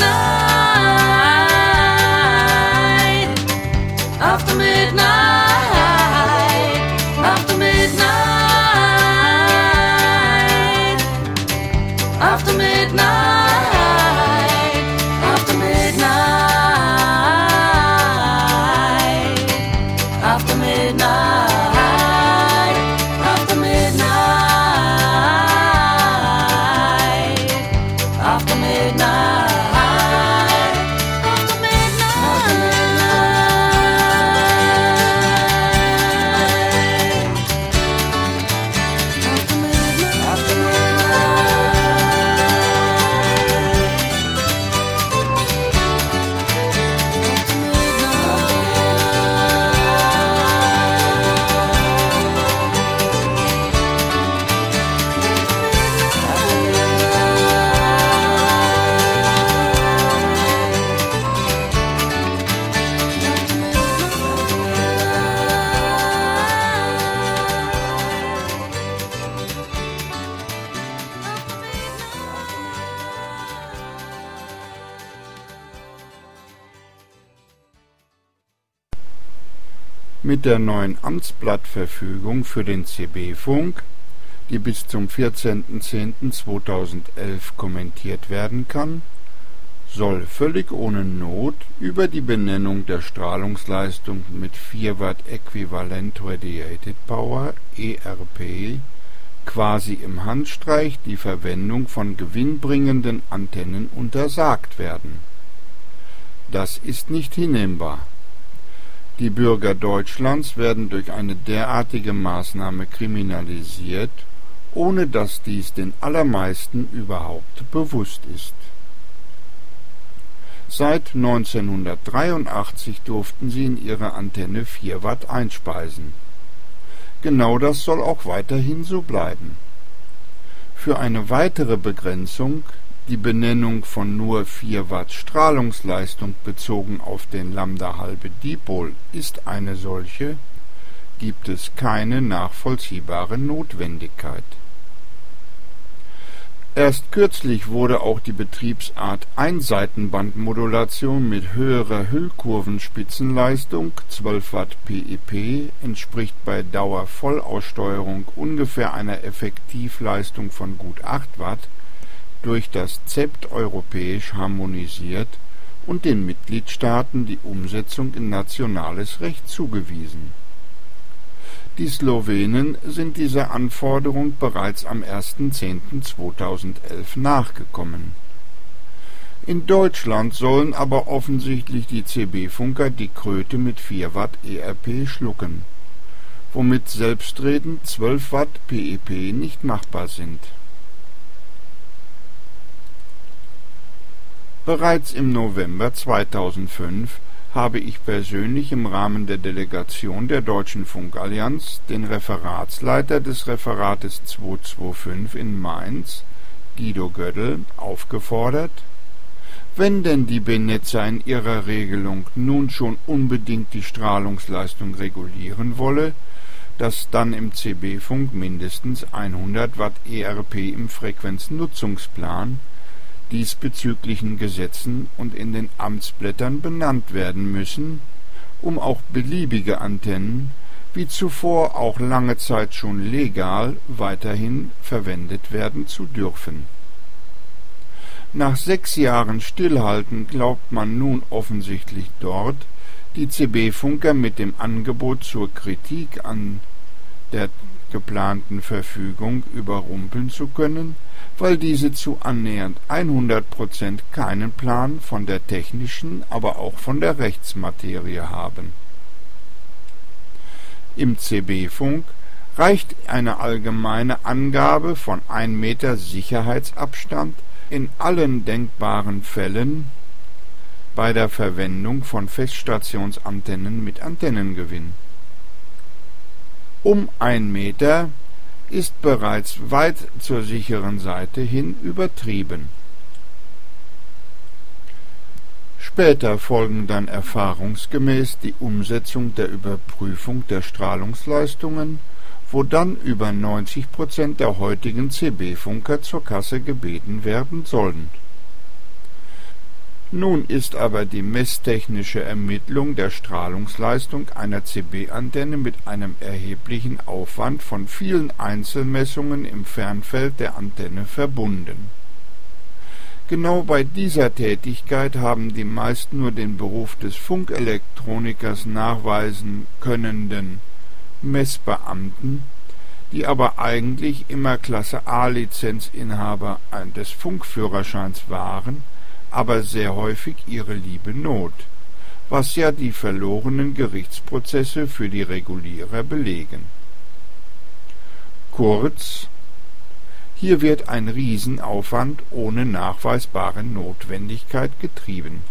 midnight, after midnight, after midnight, after midnight, after midnight, after midnight, after midnight, after midnight. Mit der neuen Amtsblattverfügung für den C B-Funk, die bis zum vierzehnten zehnten zweitausendelf kommentiert werden kann, soll völlig ohne Not über die Benennung der Strahlungsleistung mit vier Watt Equivalent Radiated Power (E R P) quasi im Handstreich die Verwendung von gewinnbringenden Antennen untersagt werden. Das ist nicht hinnehmbar. Die Bürger Deutschlands werden durch eine derartige Maßnahme kriminalisiert, ohne dass dies den allermeisten überhaupt bewusst ist. Seit neunzehnhundertdreiundachtzig durften sie in ihre Antenne vier Watt einspeisen. Genau das soll auch weiterhin so bleiben. Für eine weitere Begrenzung, die Benennung von nur vier Watt Strahlungsleistung bezogen auf den Lambda-Halbe-Dipol ist eine solche, gibt es keine nachvollziehbare Notwendigkeit. Erst kürzlich wurde auch die Betriebsart Einseitenbandmodulation mit höherer Hüllkurvenspitzenleistung zwölf Watt P E P entspricht bei Dauervollaussteuerung ungefähr einer Effektivleistung von gut acht Watt durch das Z E P T europäisch harmonisiert und den Mitgliedstaaten die Umsetzung in nationales Recht zugewiesen. Die Slowenen sind dieser Anforderung bereits am ersten zehnten zweitausendelf nachgekommen. In Deutschland sollen aber offensichtlich die C B-Funker die Kröte mit vier Watt E R P schlucken, womit selbstredend zwölf Watt P E P nicht machbar sind. Bereits im November zweitausendfünf habe ich persönlich im Rahmen der Delegation der Deutschen Funkallianz den Referatsleiter des Referates zweihunderfünfundzwanzig in Mainz, Guido Gödel, aufgefordert, wenn denn die Benetza in ihrer Regelung nun schon unbedingt die Strahlungsleistung regulieren wolle, dass dann im C B-Funk mindestens hundert Watt E R P im Frequenznutzungsplan, diesbezüglichen Gesetzen und in den Amtsblättern benannt werden müssen, um auch beliebige Antennen, wie zuvor auch lange Zeit schon legal, weiterhin verwendet werden zu dürfen. Nach sechs Jahren Stillhalten glaubt man nun offensichtlich dort, die C B-Funker mit dem Angebot zur Kritik an der geplanten Verfügung überrumpeln zu können, weil diese zu annähernd hundert Prozent keinen Plan von der technischen, aber auch von der Rechtsmaterie haben. Im C B-Funk reicht eine allgemeine Angabe von ein Meter Sicherheitsabstand in allen denkbaren Fällen bei der Verwendung von Feststationsantennen mit Antennengewinn. Um ein Meter ist bereits weit zur sicheren Seite hin übertrieben. Später folgen dann erfahrungsgemäß die Umsetzung der Überprüfung der Strahlungsleistungen, wo dann über neunzig Prozent der heutigen C B-Funker zur Kasse gebeten werden sollen. Nun ist aber die messtechnische Ermittlung der Strahlungsleistung einer C B-Antenne mit einem erheblichen Aufwand von vielen Einzelmessungen im Fernfeld der Antenne verbunden. Genau bei dieser Tätigkeit haben die meist nur den Beruf des Funkelektronikers nachweisen könnenden Messbeamten, die aber eigentlich immer Klasse A-Lizenzinhaber des Funkführerscheins waren, aber sehr häufig ihre liebe Not, was ja die verlorenen Gerichtsprozesse für die Regulierer belegen. Kurz, hier wird ein Riesenaufwand ohne nachweisbare Notwendigkeit getrieben.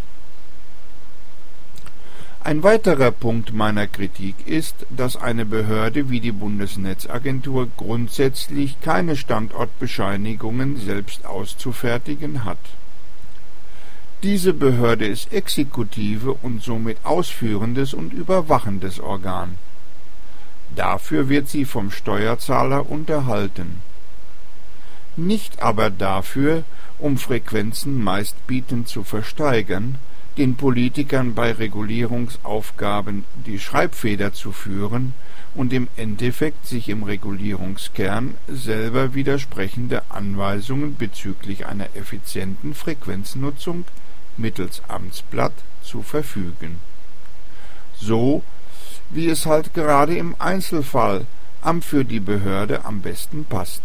Ein weiterer Punkt meiner Kritik ist, dass eine Behörde wie die Bundesnetzagentur grundsätzlich keine Standortbescheinigungen selbst auszufertigen hat. Diese Behörde ist exekutive und somit ausführendes und überwachendes Organ. Dafür wird sie vom Steuerzahler unterhalten. Nicht aber dafür, um Frequenzen meistbietend zu versteigern, den Politikern bei Regulierungsaufgaben die Schreibfeder zu führen und im Endeffekt sich im Regulierungskern selber widersprechende Anweisungen bezüglich einer effizienten Frequenznutzung mittels Amtsblatt zu verfügen. So, wie es halt gerade im Einzelfall am für die Behörde am besten passt.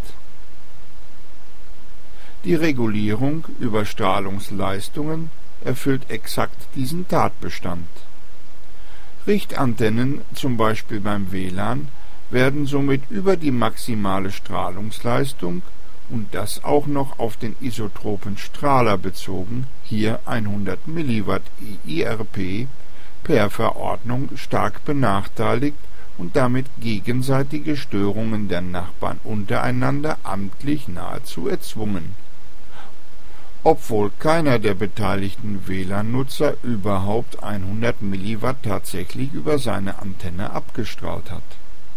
Die Regulierung über Strahlungsleistungen erfüllt exakt diesen Tatbestand. Richtantennen, zum Beispiel beim W L A N, werden somit über die maximale Strahlungsleistung und das auch noch auf den isotropen Strahler bezogen, hier hundert Milliwatt E I R P, per Verordnung stark benachteiligt und damit gegenseitige Störungen der Nachbarn untereinander amtlich nahezu erzwungen, obwohl keiner der beteiligten W L A N-Nutzer überhaupt hundert Milliwatt tatsächlich über seine Antenne abgestrahlt hat.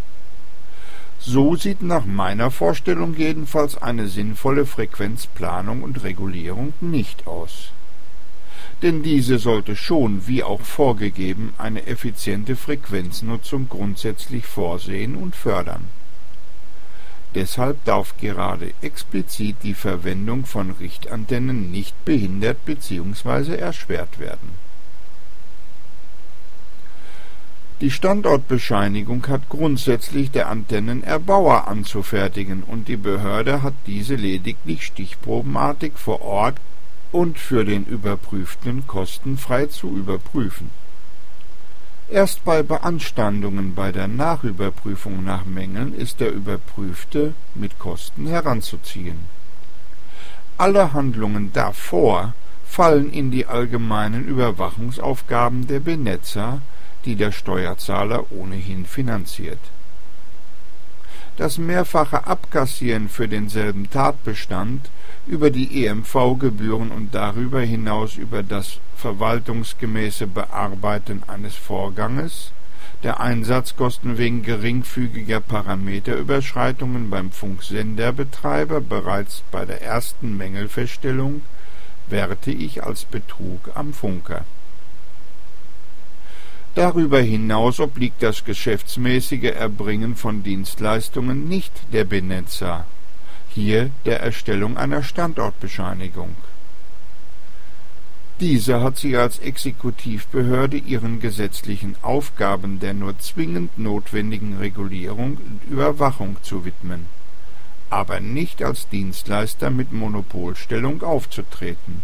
So sieht nach meiner Vorstellung jedenfalls eine sinnvolle Frequenzplanung und Regulierung nicht aus. Denn diese sollte schon, wie auch vorgegeben, eine effiziente Frequenznutzung grundsätzlich vorsehen und fördern. Deshalb darf gerade explizit die Verwendung von Richtantennen nicht behindert bzw. erschwert werden. Die Standortbescheinigung hat grundsätzlich der Antennenerbauer anzufertigen und die Behörde hat diese lediglich stichprobenartig vor Ort und für den Überprüften kostenfrei zu überprüfen. Erst bei Beanstandungen bei der Nachüberprüfung nach Mängeln ist der Überprüfte mit Kosten heranzuziehen. Alle Handlungen davor fallen in die allgemeinen Überwachungsaufgaben der Benetzer, die der Steuerzahler ohnehin finanziert. Das mehrfache Abkassieren für denselben Tatbestand über die E M V-Gebühren und darüber hinaus über das verwaltungsgemäße Bearbeiten eines Vorganges, der Einsatzkosten wegen geringfügiger Parameterüberschreitungen beim Funksenderbetreiber bereits bei der ersten Mängelfeststellung, werte ich als Betrug am Funker. Darüber hinaus obliegt das geschäftsmäßige Erbringen von Dienstleistungen nicht der Benetzer, hier der Erstellung einer Standortbescheinigung. Diese hat sich als Exekutivbehörde ihren gesetzlichen Aufgaben der nur zwingend notwendigen Regulierung und Überwachung zu widmen, aber nicht als Dienstleister mit Monopolstellung aufzutreten.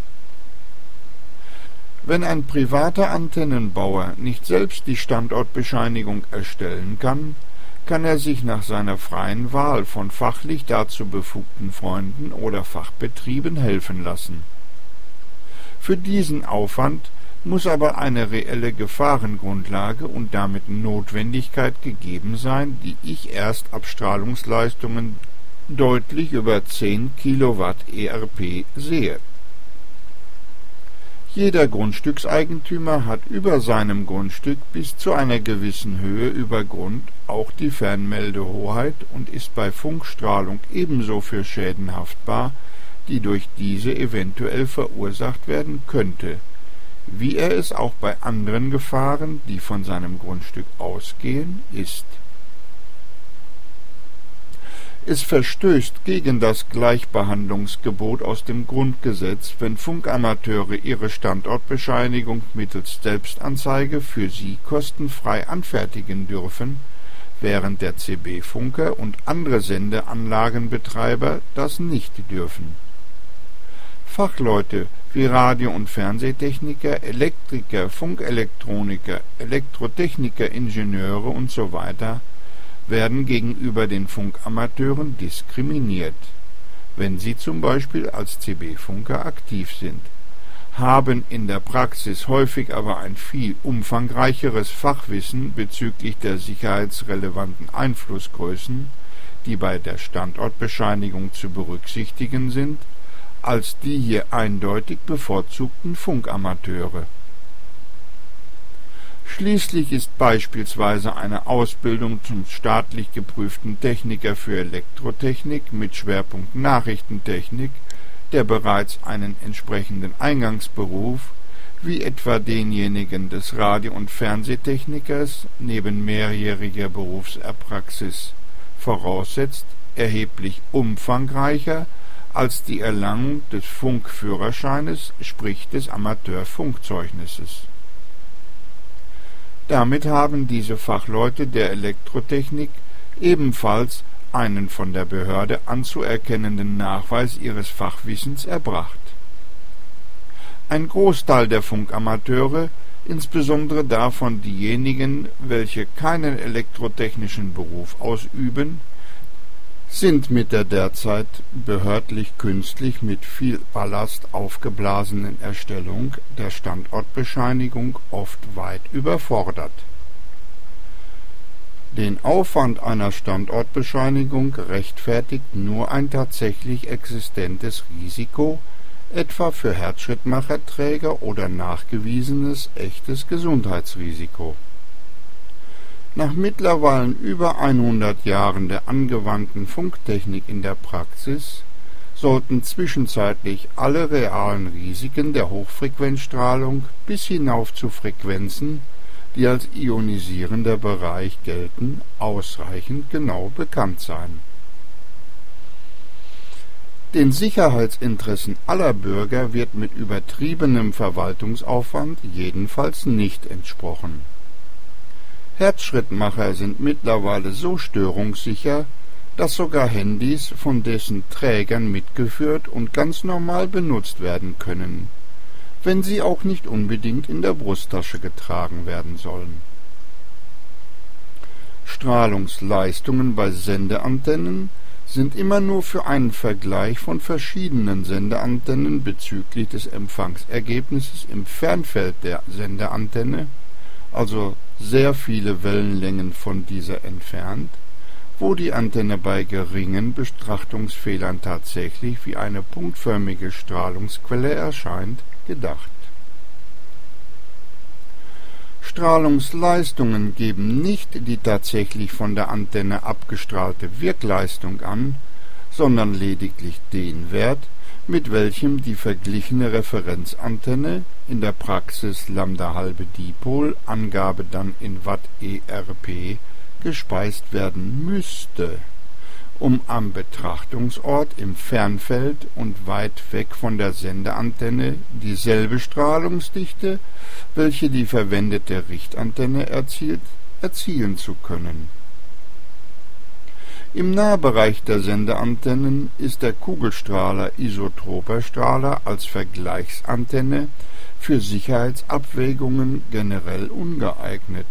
Wenn ein privater Antennenbauer nicht selbst die Standortbescheinigung erstellen kann, kann er sich nach seiner freien Wahl von fachlich dazu befugten Freunden oder Fachbetrieben helfen lassen. Für diesen Aufwand muss aber eine reelle Gefahrengrundlage und damit Notwendigkeit gegeben sein, die ich erst ab Strahlungsleistungen deutlich über zehn Kilowatt E R P sehe. Jeder Grundstückseigentümer hat über seinem Grundstück bis zu einer gewissen Höhe über Grund auch die Fernmeldehoheit und ist bei Funkstrahlung ebenso für Schäden haftbar, die durch diese eventuell verursacht werden könnte, wie er es auch bei anderen Gefahren, die von seinem Grundstück ausgehen, ist. Es verstößt gegen das Gleichbehandlungsgebot aus dem Grundgesetz, wenn Funkamateure ihre Standortbescheinigung mittels Selbstanzeige für sie kostenfrei anfertigen dürfen, während der C B-Funker und andere Sendeanlagenbetreiber das nicht dürfen. Fachleute wie Radio- und Fernsehtechniker, Elektriker, Funkelektroniker, Elektrotechniker, Ingenieure usw. werden gegenüber den Funkamateuren diskriminiert, wenn sie zum Beispiel als C B-Funker aktiv sind, haben in der Praxis häufig aber ein viel umfangreicheres Fachwissen bezüglich der sicherheitsrelevanten Einflussgrößen, die bei der Standortbescheinigung zu berücksichtigen sind, als die hier eindeutig bevorzugten Funkamateure. Schließlich ist beispielsweise eine Ausbildung zum staatlich geprüften Techniker für Elektrotechnik mit Schwerpunkt Nachrichtentechnik, der bereits einen entsprechenden Eingangsberuf, wie etwa denjenigen des Radio- und Fernsehtechnikers, neben mehrjähriger Berufserpraxis voraussetzt, erheblich umfangreicher als die Erlangung des Funkführerscheines, sprich des Amateurfunkzeugnisses. Damit haben diese Fachleute der Elektrotechnik ebenfalls einen von der Behörde anzuerkennenden Nachweis ihres Fachwissens erbracht. Ein Großteil der Funkamateure, insbesondere davon diejenigen, welche keinen elektrotechnischen Beruf ausüben, sind mit der derzeit behördlich künstlich mit viel Ballast aufgeblasenen Erstellung der Standortbescheinigung oft weit überfordert. Den Aufwand einer Standortbescheinigung rechtfertigt nur ein tatsächlich existentes Risiko, etwa für Herzschrittmacherträger oder nachgewiesenes echtes Gesundheitsrisiko. Nach mittlerweile über hundert Jahren der angewandten Funktechnik in der Praxis sollten zwischenzeitlich alle realen Risiken der Hochfrequenzstrahlung bis hinauf zu Frequenzen, die als ionisierender Bereich gelten, ausreichend genau bekannt sein. Den Sicherheitsinteressen aller Bürger wird mit übertriebenem Verwaltungsaufwand jedenfalls nicht entsprochen. Herzschrittmacher sind mittlerweile so störungssicher, dass sogar Handys von dessen Trägern mitgeführt und ganz normal benutzt werden können, wenn sie auch nicht unbedingt in der Brusttasche getragen werden sollen. Strahlungsleistungen bei Sendeantennen sind immer nur für einen Vergleich von verschiedenen Sendeantennen bezüglich des Empfangsergebnisses im Fernfeld der Sendeantenne, also sehr viele Wellenlängen von dieser entfernt, wo die Antenne bei geringen Betrachtungsfehlern tatsächlich wie eine punktförmige Strahlungsquelle erscheint, gedacht. Strahlungsleistungen geben nicht die tatsächlich von der Antenne abgestrahlte Wirkleistung an, sondern lediglich den Wert, mit welchem die verglichene Referenzantenne, in der Praxis Lambda halbe Dipol, Angabe dann in Watt E R P, gespeist werden müsste, um am Betrachtungsort im Fernfeld und weit weg von der Sendeantenne dieselbe Strahlungsdichte, welche die verwendete Richtantenne erzielt, erzielen zu können. Im Nahbereich der Sendeantennen ist der Kugelstrahler isotroper Strahler als Vergleichsantenne für Sicherheitsabwägungen generell ungeeignet.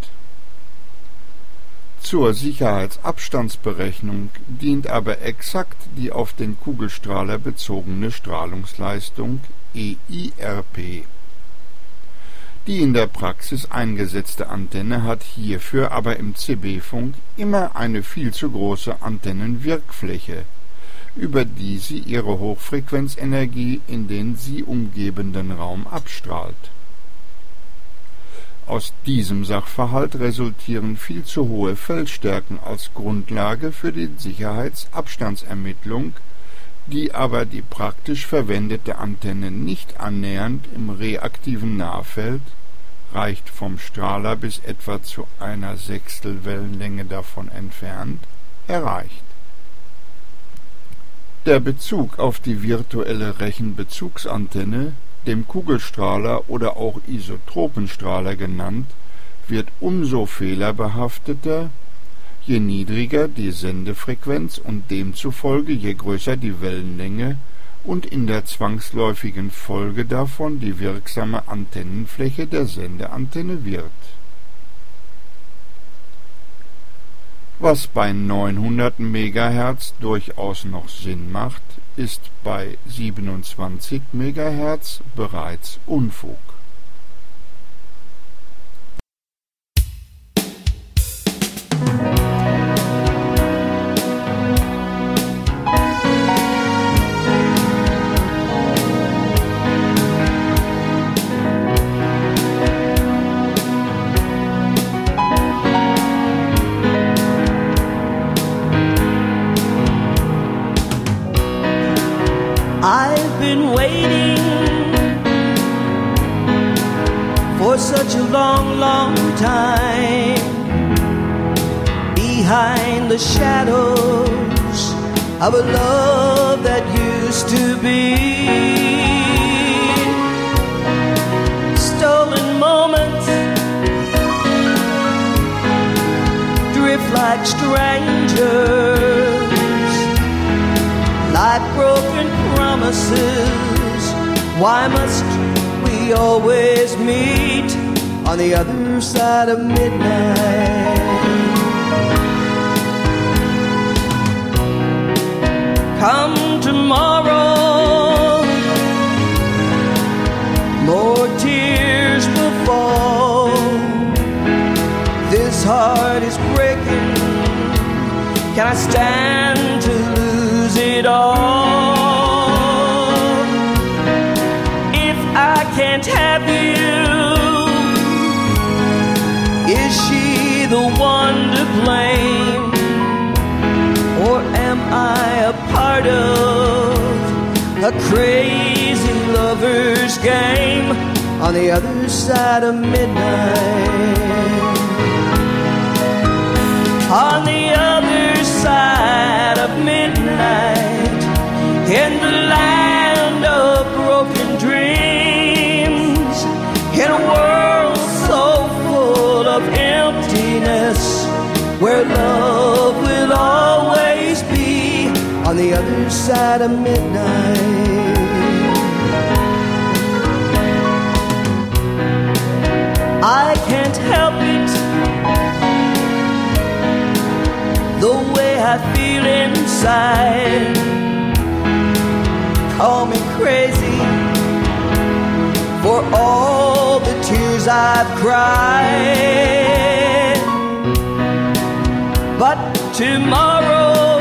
Zur Sicherheitsabstandsberechnung dient aber exakt die auf den Kugelstrahler bezogene Strahlungsleistung E I R P. Die in der Praxis eingesetzte Antenne hat hierfür aber im C B-Funk immer eine viel zu große Antennenwirkfläche, über die sie ihre Hochfrequenzenergie in den sie umgebenden Raum abstrahlt. Aus diesem Sachverhalt resultieren viel zu hohe Feldstärken als Grundlage für die Sicherheitsabstandsermittlung, die aber die praktisch verwendete Antenne nicht annähernd im reaktiven Nahfeld, reicht vom Strahler bis etwa zu einer Sechstelwellenlänge davon entfernt, erreicht. Der Bezug auf die virtuelle Rechenbezugsantenne, dem Kugelstrahler oder auch Isotropenstrahler genannt, wird umso fehlerbehafteter, je niedriger die Sendefrequenz und demzufolge je größer die Wellenlänge und in der zwangsläufigen Folge davon die wirksame Antennenfläche der Sendeantenne wird. Was bei neunhundert Megahertz durchaus noch Sinn macht, ist bei siebenundzwanzig Megahertz bereits Unfug. I've been waiting for such a long, long time behind the shadows of a love that used to be. Stolen moments drift like strangers, like broken promises. Why must we always meet on the other side of midnight? Come tomorrow, more tears will fall. This heart is breaking. Can I stand to lose it all? If I can't have you, is she the one to blame? Or am I a part of a crazy lover's game on the other side of midnight? On the other side of midnight, in the land of broken dreams, in a world so full of emptiness, where love will always be on the other side of midnight. I can't help it, the way I feel inside. Call me crazy for all the tears I've cried, but tomorrow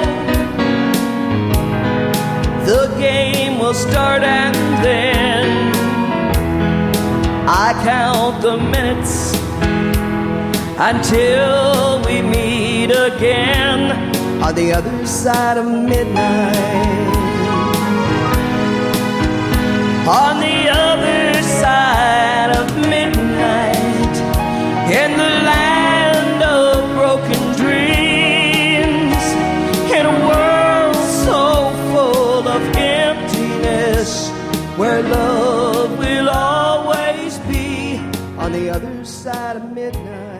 the game will start, and then I count the minutes until we meet again on the other side of midnight. On the other side of midnight, in the land of broken dreams, in a world so full of emptiness, where love will always be on the other side of midnight.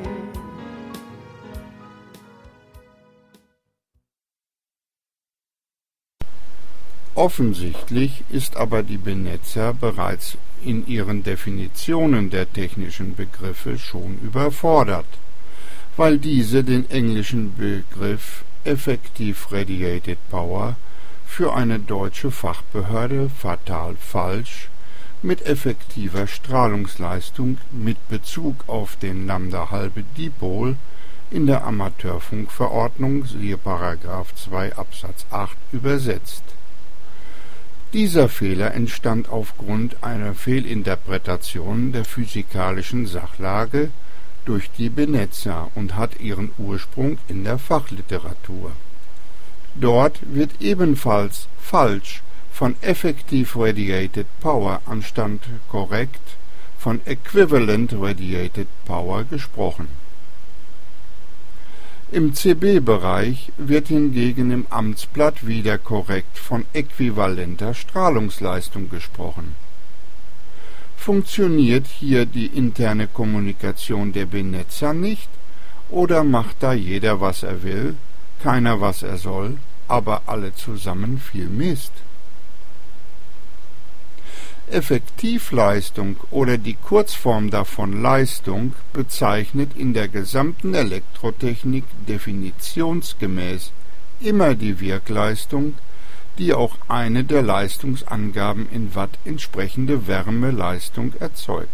Offensichtlich ist aber die Benezza bereits in ihren Definitionen der technischen Begriffe schon überfordert, weil diese den englischen Begriff Effective Radiated Power für eine deutsche Fachbehörde fatal falsch mit effektiver Strahlungsleistung mit Bezug auf den Lambda-halbe-Dipol in der Amateurfunkverordnung siehe Paragraph zwei Absatz acht übersetzt. Dieser Fehler entstand aufgrund einer Fehlinterpretation der physikalischen Sachlage durch die Benezza und hat ihren Ursprung in der Fachliteratur. Dort wird ebenfalls falsch von Effective Radiated Power anstatt korrekt von Equivalent Radiated Power gesprochen. Im C B-Bereich wird hingegen im Amtsblatt wieder korrekt von äquivalenter Strahlungsleistung gesprochen. Funktioniert hier die interne Kommunikation der Benezza nicht, oder macht da jeder, was er will, keiner, was er soll, aber alle zusammen viel Mist? Effektivleistung oder die Kurzform davon Leistung bezeichnet in der gesamten Elektrotechnik definitionsgemäß immer die Wirkleistung, die auch eine der Leistungsangaben in Watt entsprechende Wärmeleistung erzeugt.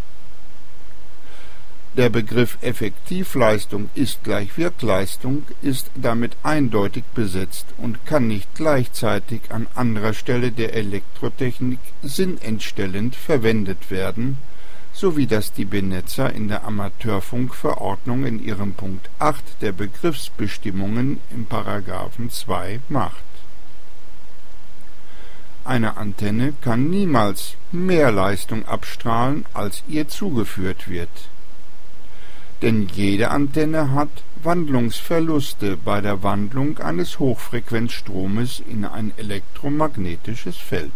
Der Begriff Effektivleistung ist gleich Wirkleistung ist damit eindeutig besetzt und kann nicht gleichzeitig an anderer Stelle der Elektrotechnik sinnentstellend verwendet werden, so wie das die Benezza in der Amateurfunkverordnung in ihrem Punkt acht der Begriffsbestimmungen im Paragraphen zwei macht. Eine Antenne kann niemals mehr Leistung abstrahlen, als ihr zugeführt wird. Denn jede Antenne hat Wandlungsverluste bei der Wandlung eines Hochfrequenzstromes in ein elektromagnetisches Feld.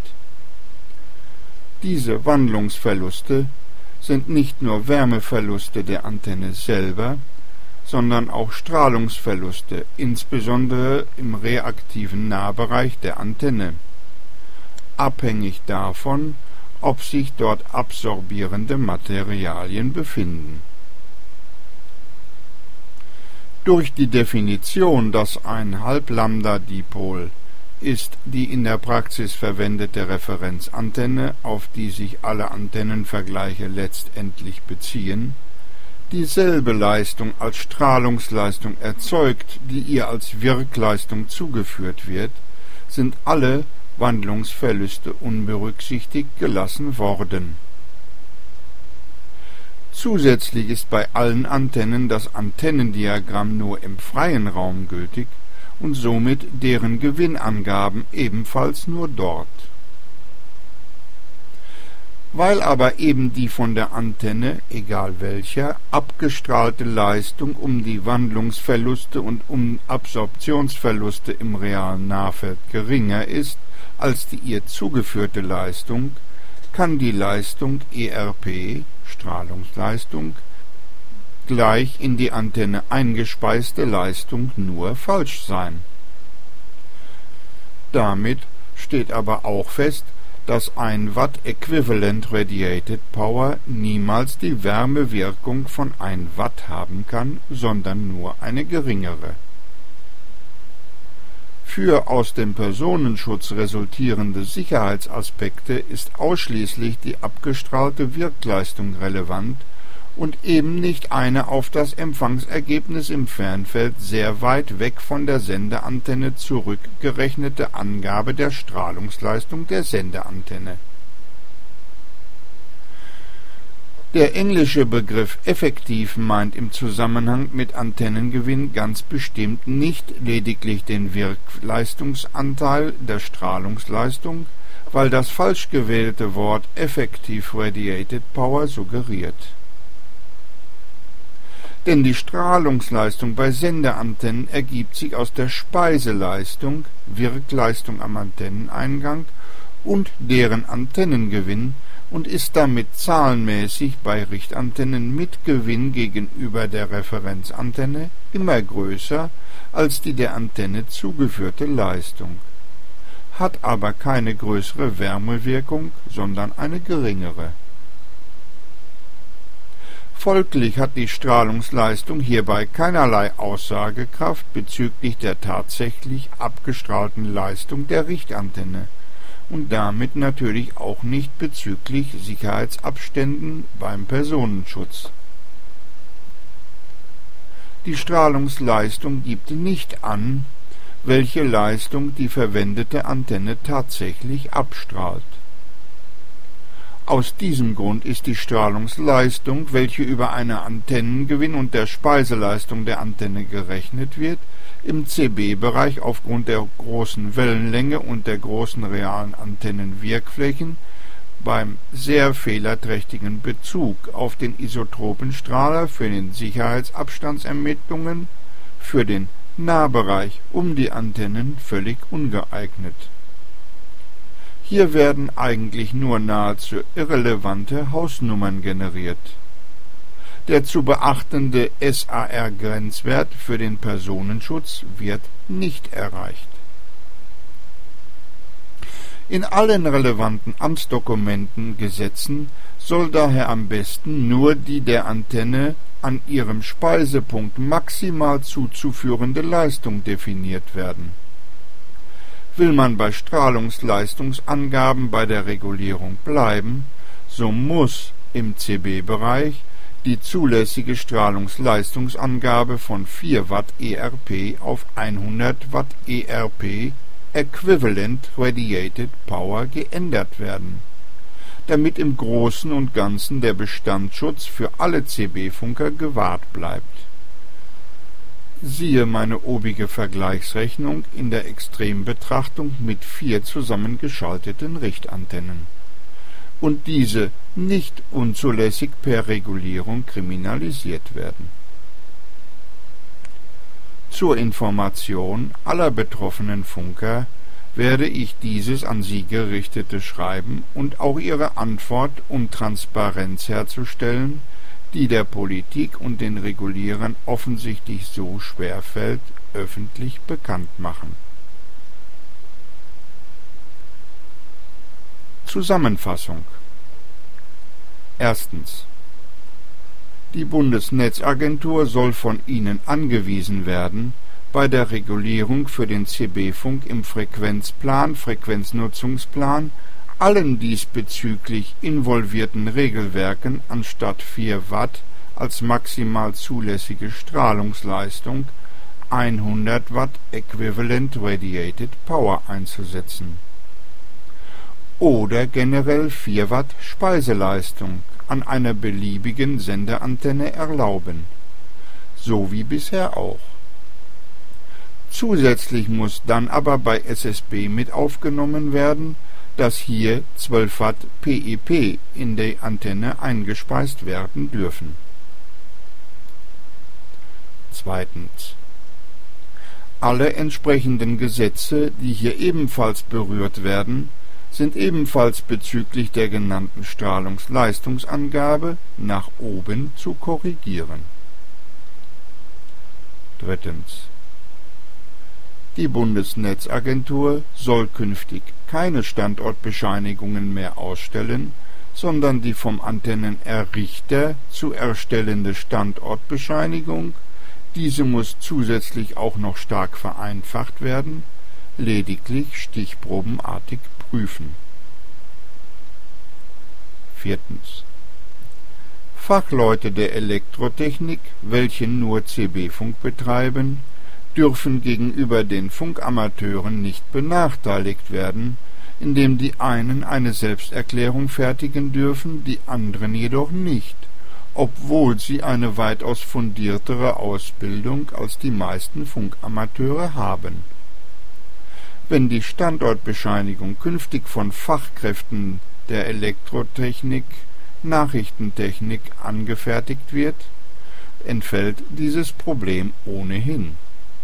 Diese Wandlungsverluste sind nicht nur Wärmeverluste der Antenne selber, sondern auch Strahlungsverluste, insbesondere im reaktiven Nahbereich der Antenne, abhängig davon, ob sich dort absorbierende Materialien befinden. Durch die Definition, dass ein Halblambda-Dipol ist die in der Praxis verwendete Referenzantenne, auf die sich alle Antennenvergleiche letztendlich beziehen, dieselbe Leistung als Strahlungsleistung erzeugt, die ihr als Wirkleistung zugeführt wird, sind alle Wandlungsverluste unberücksichtigt gelassen worden. Zusätzlich ist bei allen Antennen das Antennendiagramm nur im freien Raum gültig und somit deren Gewinnangaben ebenfalls nur dort. Weil aber eben die von der Antenne, egal welcher, abgestrahlte Leistung um die Wandlungsverluste und um Absorptionsverluste im realen Nahfeld geringer ist als die ihr zugeführte Leistung, kann die Leistung E R P, Strahlungsleistung, gleich in die Antenne eingespeiste Leistung nur falsch sein. Damit steht aber auch fest, dass ein Watt Equivalent Radiated Power niemals die Wärmewirkung von ein Watt haben kann, sondern nur eine geringere. Für aus dem Personenschutz resultierende Sicherheitsaspekte ist ausschließlich die abgestrahlte Wirkleistung relevant und eben nicht eine auf das Empfangsergebnis im Fernfeld sehr weit weg von der Sendeantenne zurückgerechnete Angabe der Strahlungsleistung der Sendeantenne. Der englische Begriff effektiv meint im Zusammenhang mit Antennengewinn ganz bestimmt nicht lediglich den Wirkleistungsanteil der Strahlungsleistung, weil das falsch gewählte Wort Effective Radiated Power suggeriert. Denn die Strahlungsleistung bei Sendeantennen ergibt sich aus der Speiseleistung, Wirkleistung am Antenneneingang und deren Antennengewinn und ist damit zahlenmäßig bei Richtantennen mit Gewinn gegenüber der Referenzantenne immer größer als die der Antenne zugeführte Leistung, hat aber keine größere Wärmewirkung, sondern eine geringere. Folglich hat die Strahlungsleistung hierbei keinerlei Aussagekraft bezüglich der tatsächlich abgestrahlten Leistung der Richtantenne und damit natürlich auch nicht bezüglich Sicherheitsabständen beim Personenschutz. Die Strahlungsleistung gibt nicht an, welche Leistung die verwendete Antenne tatsächlich abstrahlt. Aus diesem Grund ist die Strahlungsleistung, welche über einen Antennengewinn und der Speiseleistung der Antenne gerechnet wird, im C B-Bereich aufgrund der großen Wellenlänge und der großen realen Antennenwirkflächen beim sehr fehlerträchtigen Bezug auf den Isotropenstrahler für den Sicherheitsabstandsermittlungen für den Nahbereich um die Antennen völlig ungeeignet. Hier werden eigentlich nur nahezu irrelevante Hausnummern generiert. Der zu beachtende S A R-Grenzwert für den Personenschutz wird nicht erreicht. In allen relevanten Amtsdokumenten, Gesetzen soll daher am besten nur die der Antenne an ihrem Speisepunkt maximal zuzuführende Leistung definiert werden. Will man bei Strahlungsleistungsangaben bei der Regulierung bleiben, so muss im C B-Bereich die zulässige Strahlungsleistungsangabe von vier Watt E R P auf hundert Watt E R P Equivalent Radiated Power geändert werden, damit im Großen und Ganzen der Bestandsschutz für alle C B-Funker gewahrt bleibt. Siehe meine obige Vergleichsrechnung in der Extrembetrachtung mit vier zusammengeschalteten Richtantennen und diese nicht unzulässig per Regulierung kriminalisiert werden. Zur Information aller betroffenen Funker werde ich dieses an Sie gerichtete Schreiben und auch Ihre Antwort, um Transparenz herzustellen, die der Politik und den Regulierern offensichtlich so schwer fällt, öffentlich bekannt machen. Zusammenfassung. Erstens. Die Bundesnetzagentur soll von Ihnen angewiesen werden, bei der Regulierung für den C B-Funk im Frequenzplan, Frequenznutzungsplan allen diesbezüglich involvierten Regelwerken anstatt vier Watt als maximal zulässige Strahlungsleistung hundert Watt Equivalent Radiated Power einzusetzen oder generell vier Watt Speiseleistung an einer beliebigen Sendeantenne erlauben, so wie bisher auch. Zusätzlich muss dann aber bei S S B mit aufgenommen werden, dass hier zwölf Watt P E P in die Antenne eingespeist werden dürfen. Zweitens. Alle entsprechenden Gesetze, die hier ebenfalls berührt werden, sind ebenfalls bezüglich der genannten Strahlungsleistungsangabe nach oben zu korrigieren. Drittens. Die Bundesnetzagentur soll künftig keine Standortbescheinigungen mehr ausstellen, sondern die vom Antennenerrichter zu erstellende Standortbescheinigung, diese muss zusätzlich auch noch stark vereinfacht werden, lediglich stichprobenartig prüfen. Viertens. Fachleute der Elektrotechnik, welche nur C B-Funk betreiben, dürfen gegenüber den Funkamateuren nicht benachteiligt werden, indem die einen eine Selbsterklärung fertigen dürfen, die anderen jedoch nicht, obwohl sie eine weitaus fundiertere Ausbildung als die meisten Funkamateure haben. Wenn die Standortbescheinigung künftig von Fachkräften der Elektrotechnik, Nachrichtentechnik angefertigt wird, entfällt dieses Problem ohnehin.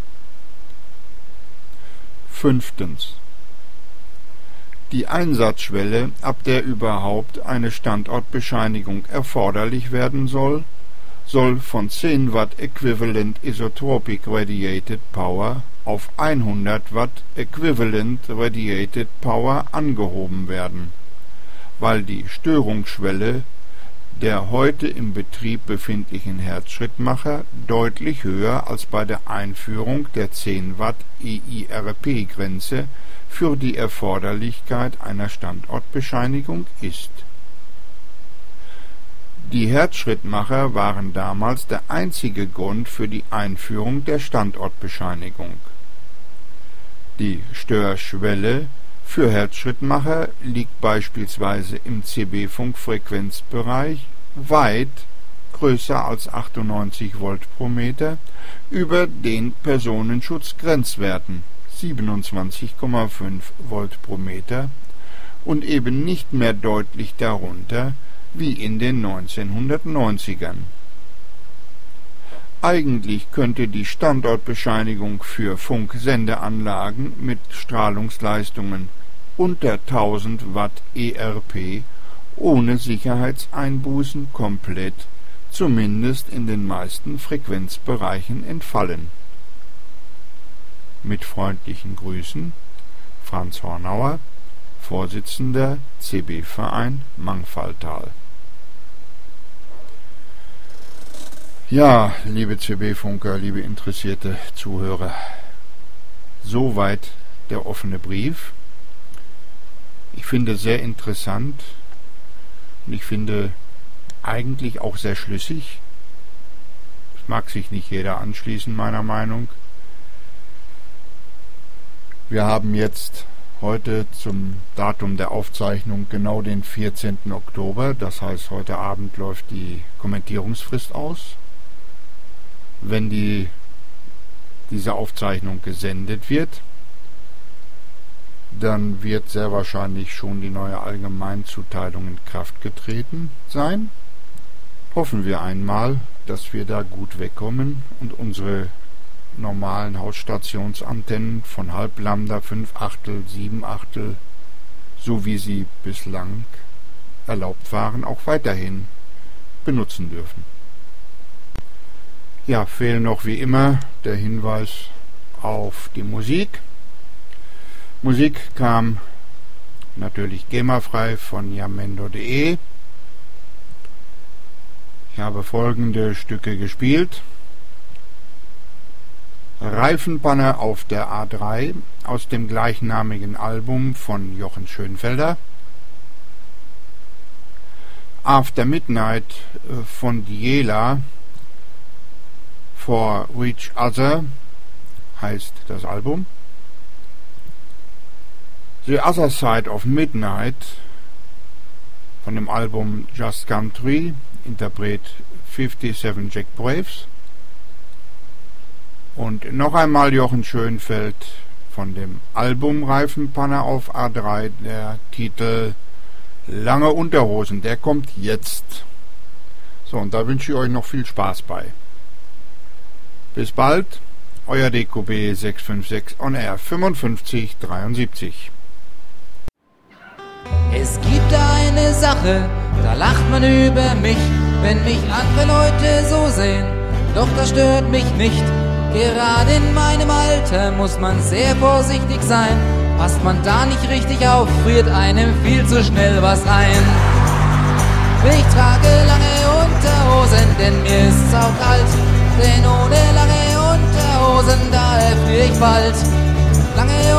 Fünftens. Die Einsatzschwelle, ab der überhaupt eine Standortbescheinigung erforderlich werden soll, soll von zehn Watt Equivalent Isotropic Radiated Power auf hundert Watt Equivalent Radiated Power angehoben werden, weil die Störungsschwelle der heute im Betrieb befindlichen Herzschrittmacher deutlich höher als bei der Einführung der zehn Watt E I R P-Grenze für die Erforderlichkeit einer Standortbescheinigung ist. Die Herzschrittmacher waren damals der einzige Grund für die Einführung der Standortbescheinigung. Die Störschwelle für Herzschrittmacher liegt beispielsweise im C B-Funk-Frequenzbereich weit größer als achtundneunzig Volt pro Meter über den Personenschutzgrenzwerten siebenundzwanzig Komma fünf Volt pro Meter und eben nicht mehr deutlich darunter wie in den neunzehnhundertneunzigern. Eigentlich könnte die Standortbescheinigung für Funksendeanlagen mit Strahlungsleistungen unter tausend Watt E R P ohne Sicherheitseinbußen komplett, zumindest in den meisten Frequenzbereichen, entfallen. Mit freundlichen Grüßen, Franz Hornauer, Vorsitzender C B-Verein Mangfalltal. Ja, liebe C B-Funker, liebe interessierte Zuhörer, soweit der offene Brief. Ich finde sehr interessant und ich finde eigentlich auch sehr schlüssig. Es mag sich nicht jeder anschließen, meiner Meinung. Wir haben jetzt heute zum Datum der Aufzeichnung genau den vierzehnten Oktober, das heißt, heute Abend läuft die Kommentierungsfrist aus. Wenn die, diese Aufzeichnung gesendet wird, dann wird sehr wahrscheinlich schon die neue Allgemeinzuteilung in Kraft getreten sein. Hoffen wir einmal, dass wir da gut wegkommen und unsere normalen Hausstationsantennen von Halblambda, fünf Achtel, sieben Achtel, so wie sie bislang erlaubt waren, auch weiterhin benutzen dürfen. Ja, fehlt noch wie immer der Hinweis auf die Musik. Musik kam natürlich GEMA-frei von jamendo punkt de. Ich habe folgende Stücke gespielt. Reifenpanne auf der A drei aus dem gleichnamigen Album von Jochen Schönfelder. After Midnight von Diela, For Each Other heißt das Album. The Other Side of Midnight von dem Album Just Country, Interpret siebenundfünfzig Jack Braves. Und noch einmal Jochen Schönfeld von dem Album Reifenpanne auf A drei, der Titel Lange Unterhosen, der kommt jetzt. So, und da wünsche ich euch noch viel Spaß bei. Bis bald, euer D Q B sechs fünf sechs on Air fünfundfünfzig dreiundsiebzig. Es gibt eine Sache, da lacht man über mich, wenn mich andere Leute so sehen, doch das stört mich nicht. Gerade in meinem Alter muss man sehr vorsichtig sein, passt man da nicht richtig auf, friert einem viel zu schnell was ein. Ich trage lange Unterhosen, denn mir ist's auch kalt, denn ohne lange Unterhosen, da erfrier ich bald. Lange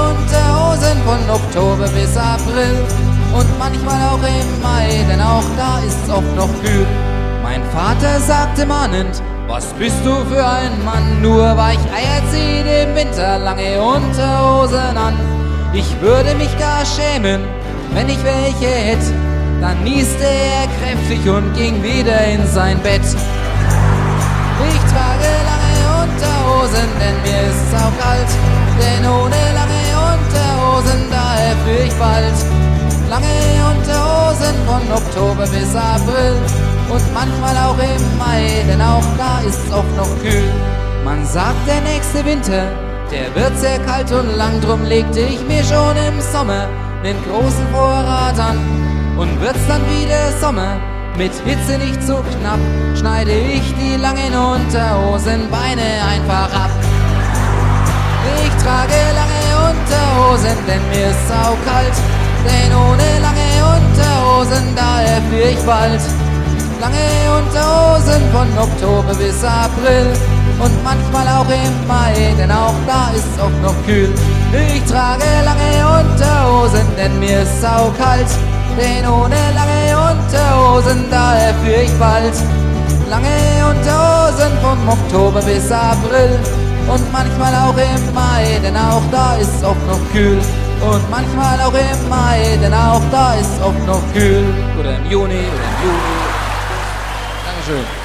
Unterhosen von Oktober bis April und manchmal auch im Mai, denn auch da ist's oft noch kühl. Mein Vater sagte mahnend, was bist du für ein Mann? Nur Weicheier zieht im Winter lange Unterhosen an. Ich würde mich gar schämen, wenn ich welche hätt. Dann nieste er kräftig und ging wieder in sein Bett. Ich trage lange Unterhosen, denn mir ist's auch kalt. Denn ohne lange Unterhosen, da erführ ich bald. Lange Unterhosen von Oktober bis April und manchmal auch im Mai, denn auch da ist's oft noch kühl. Man sagt, der nächste Winter, der wird sehr kalt und lang, drum legte ich mir schon im Sommer den großen Vorrat an. Und wird's dann wieder Sommer, mit Hitze nicht so knapp, schneide ich die langen Unterhosenbeine einfach ab. Ich trage lange Unterhosen, denn mir ist saukalt, denn ohne lange Unterhosen, da erführ ich bald. Lange Unterhosen von Oktober bis April und manchmal auch im Mai, denn auch da ist's oft noch kühl. Ich trage lange Unterhosen, denn mir ist saukalt, denn ohne lange Unterhosen, da erführ ich bald. Lange Unterhosen vom Oktober bis April und manchmal auch im Mai, denn auch da ist's oft noch kühl. Und manchmal auch im Mai, denn auch da ist's oft noch kühl. Oder im Juni, oder im Juli. Dankeschön.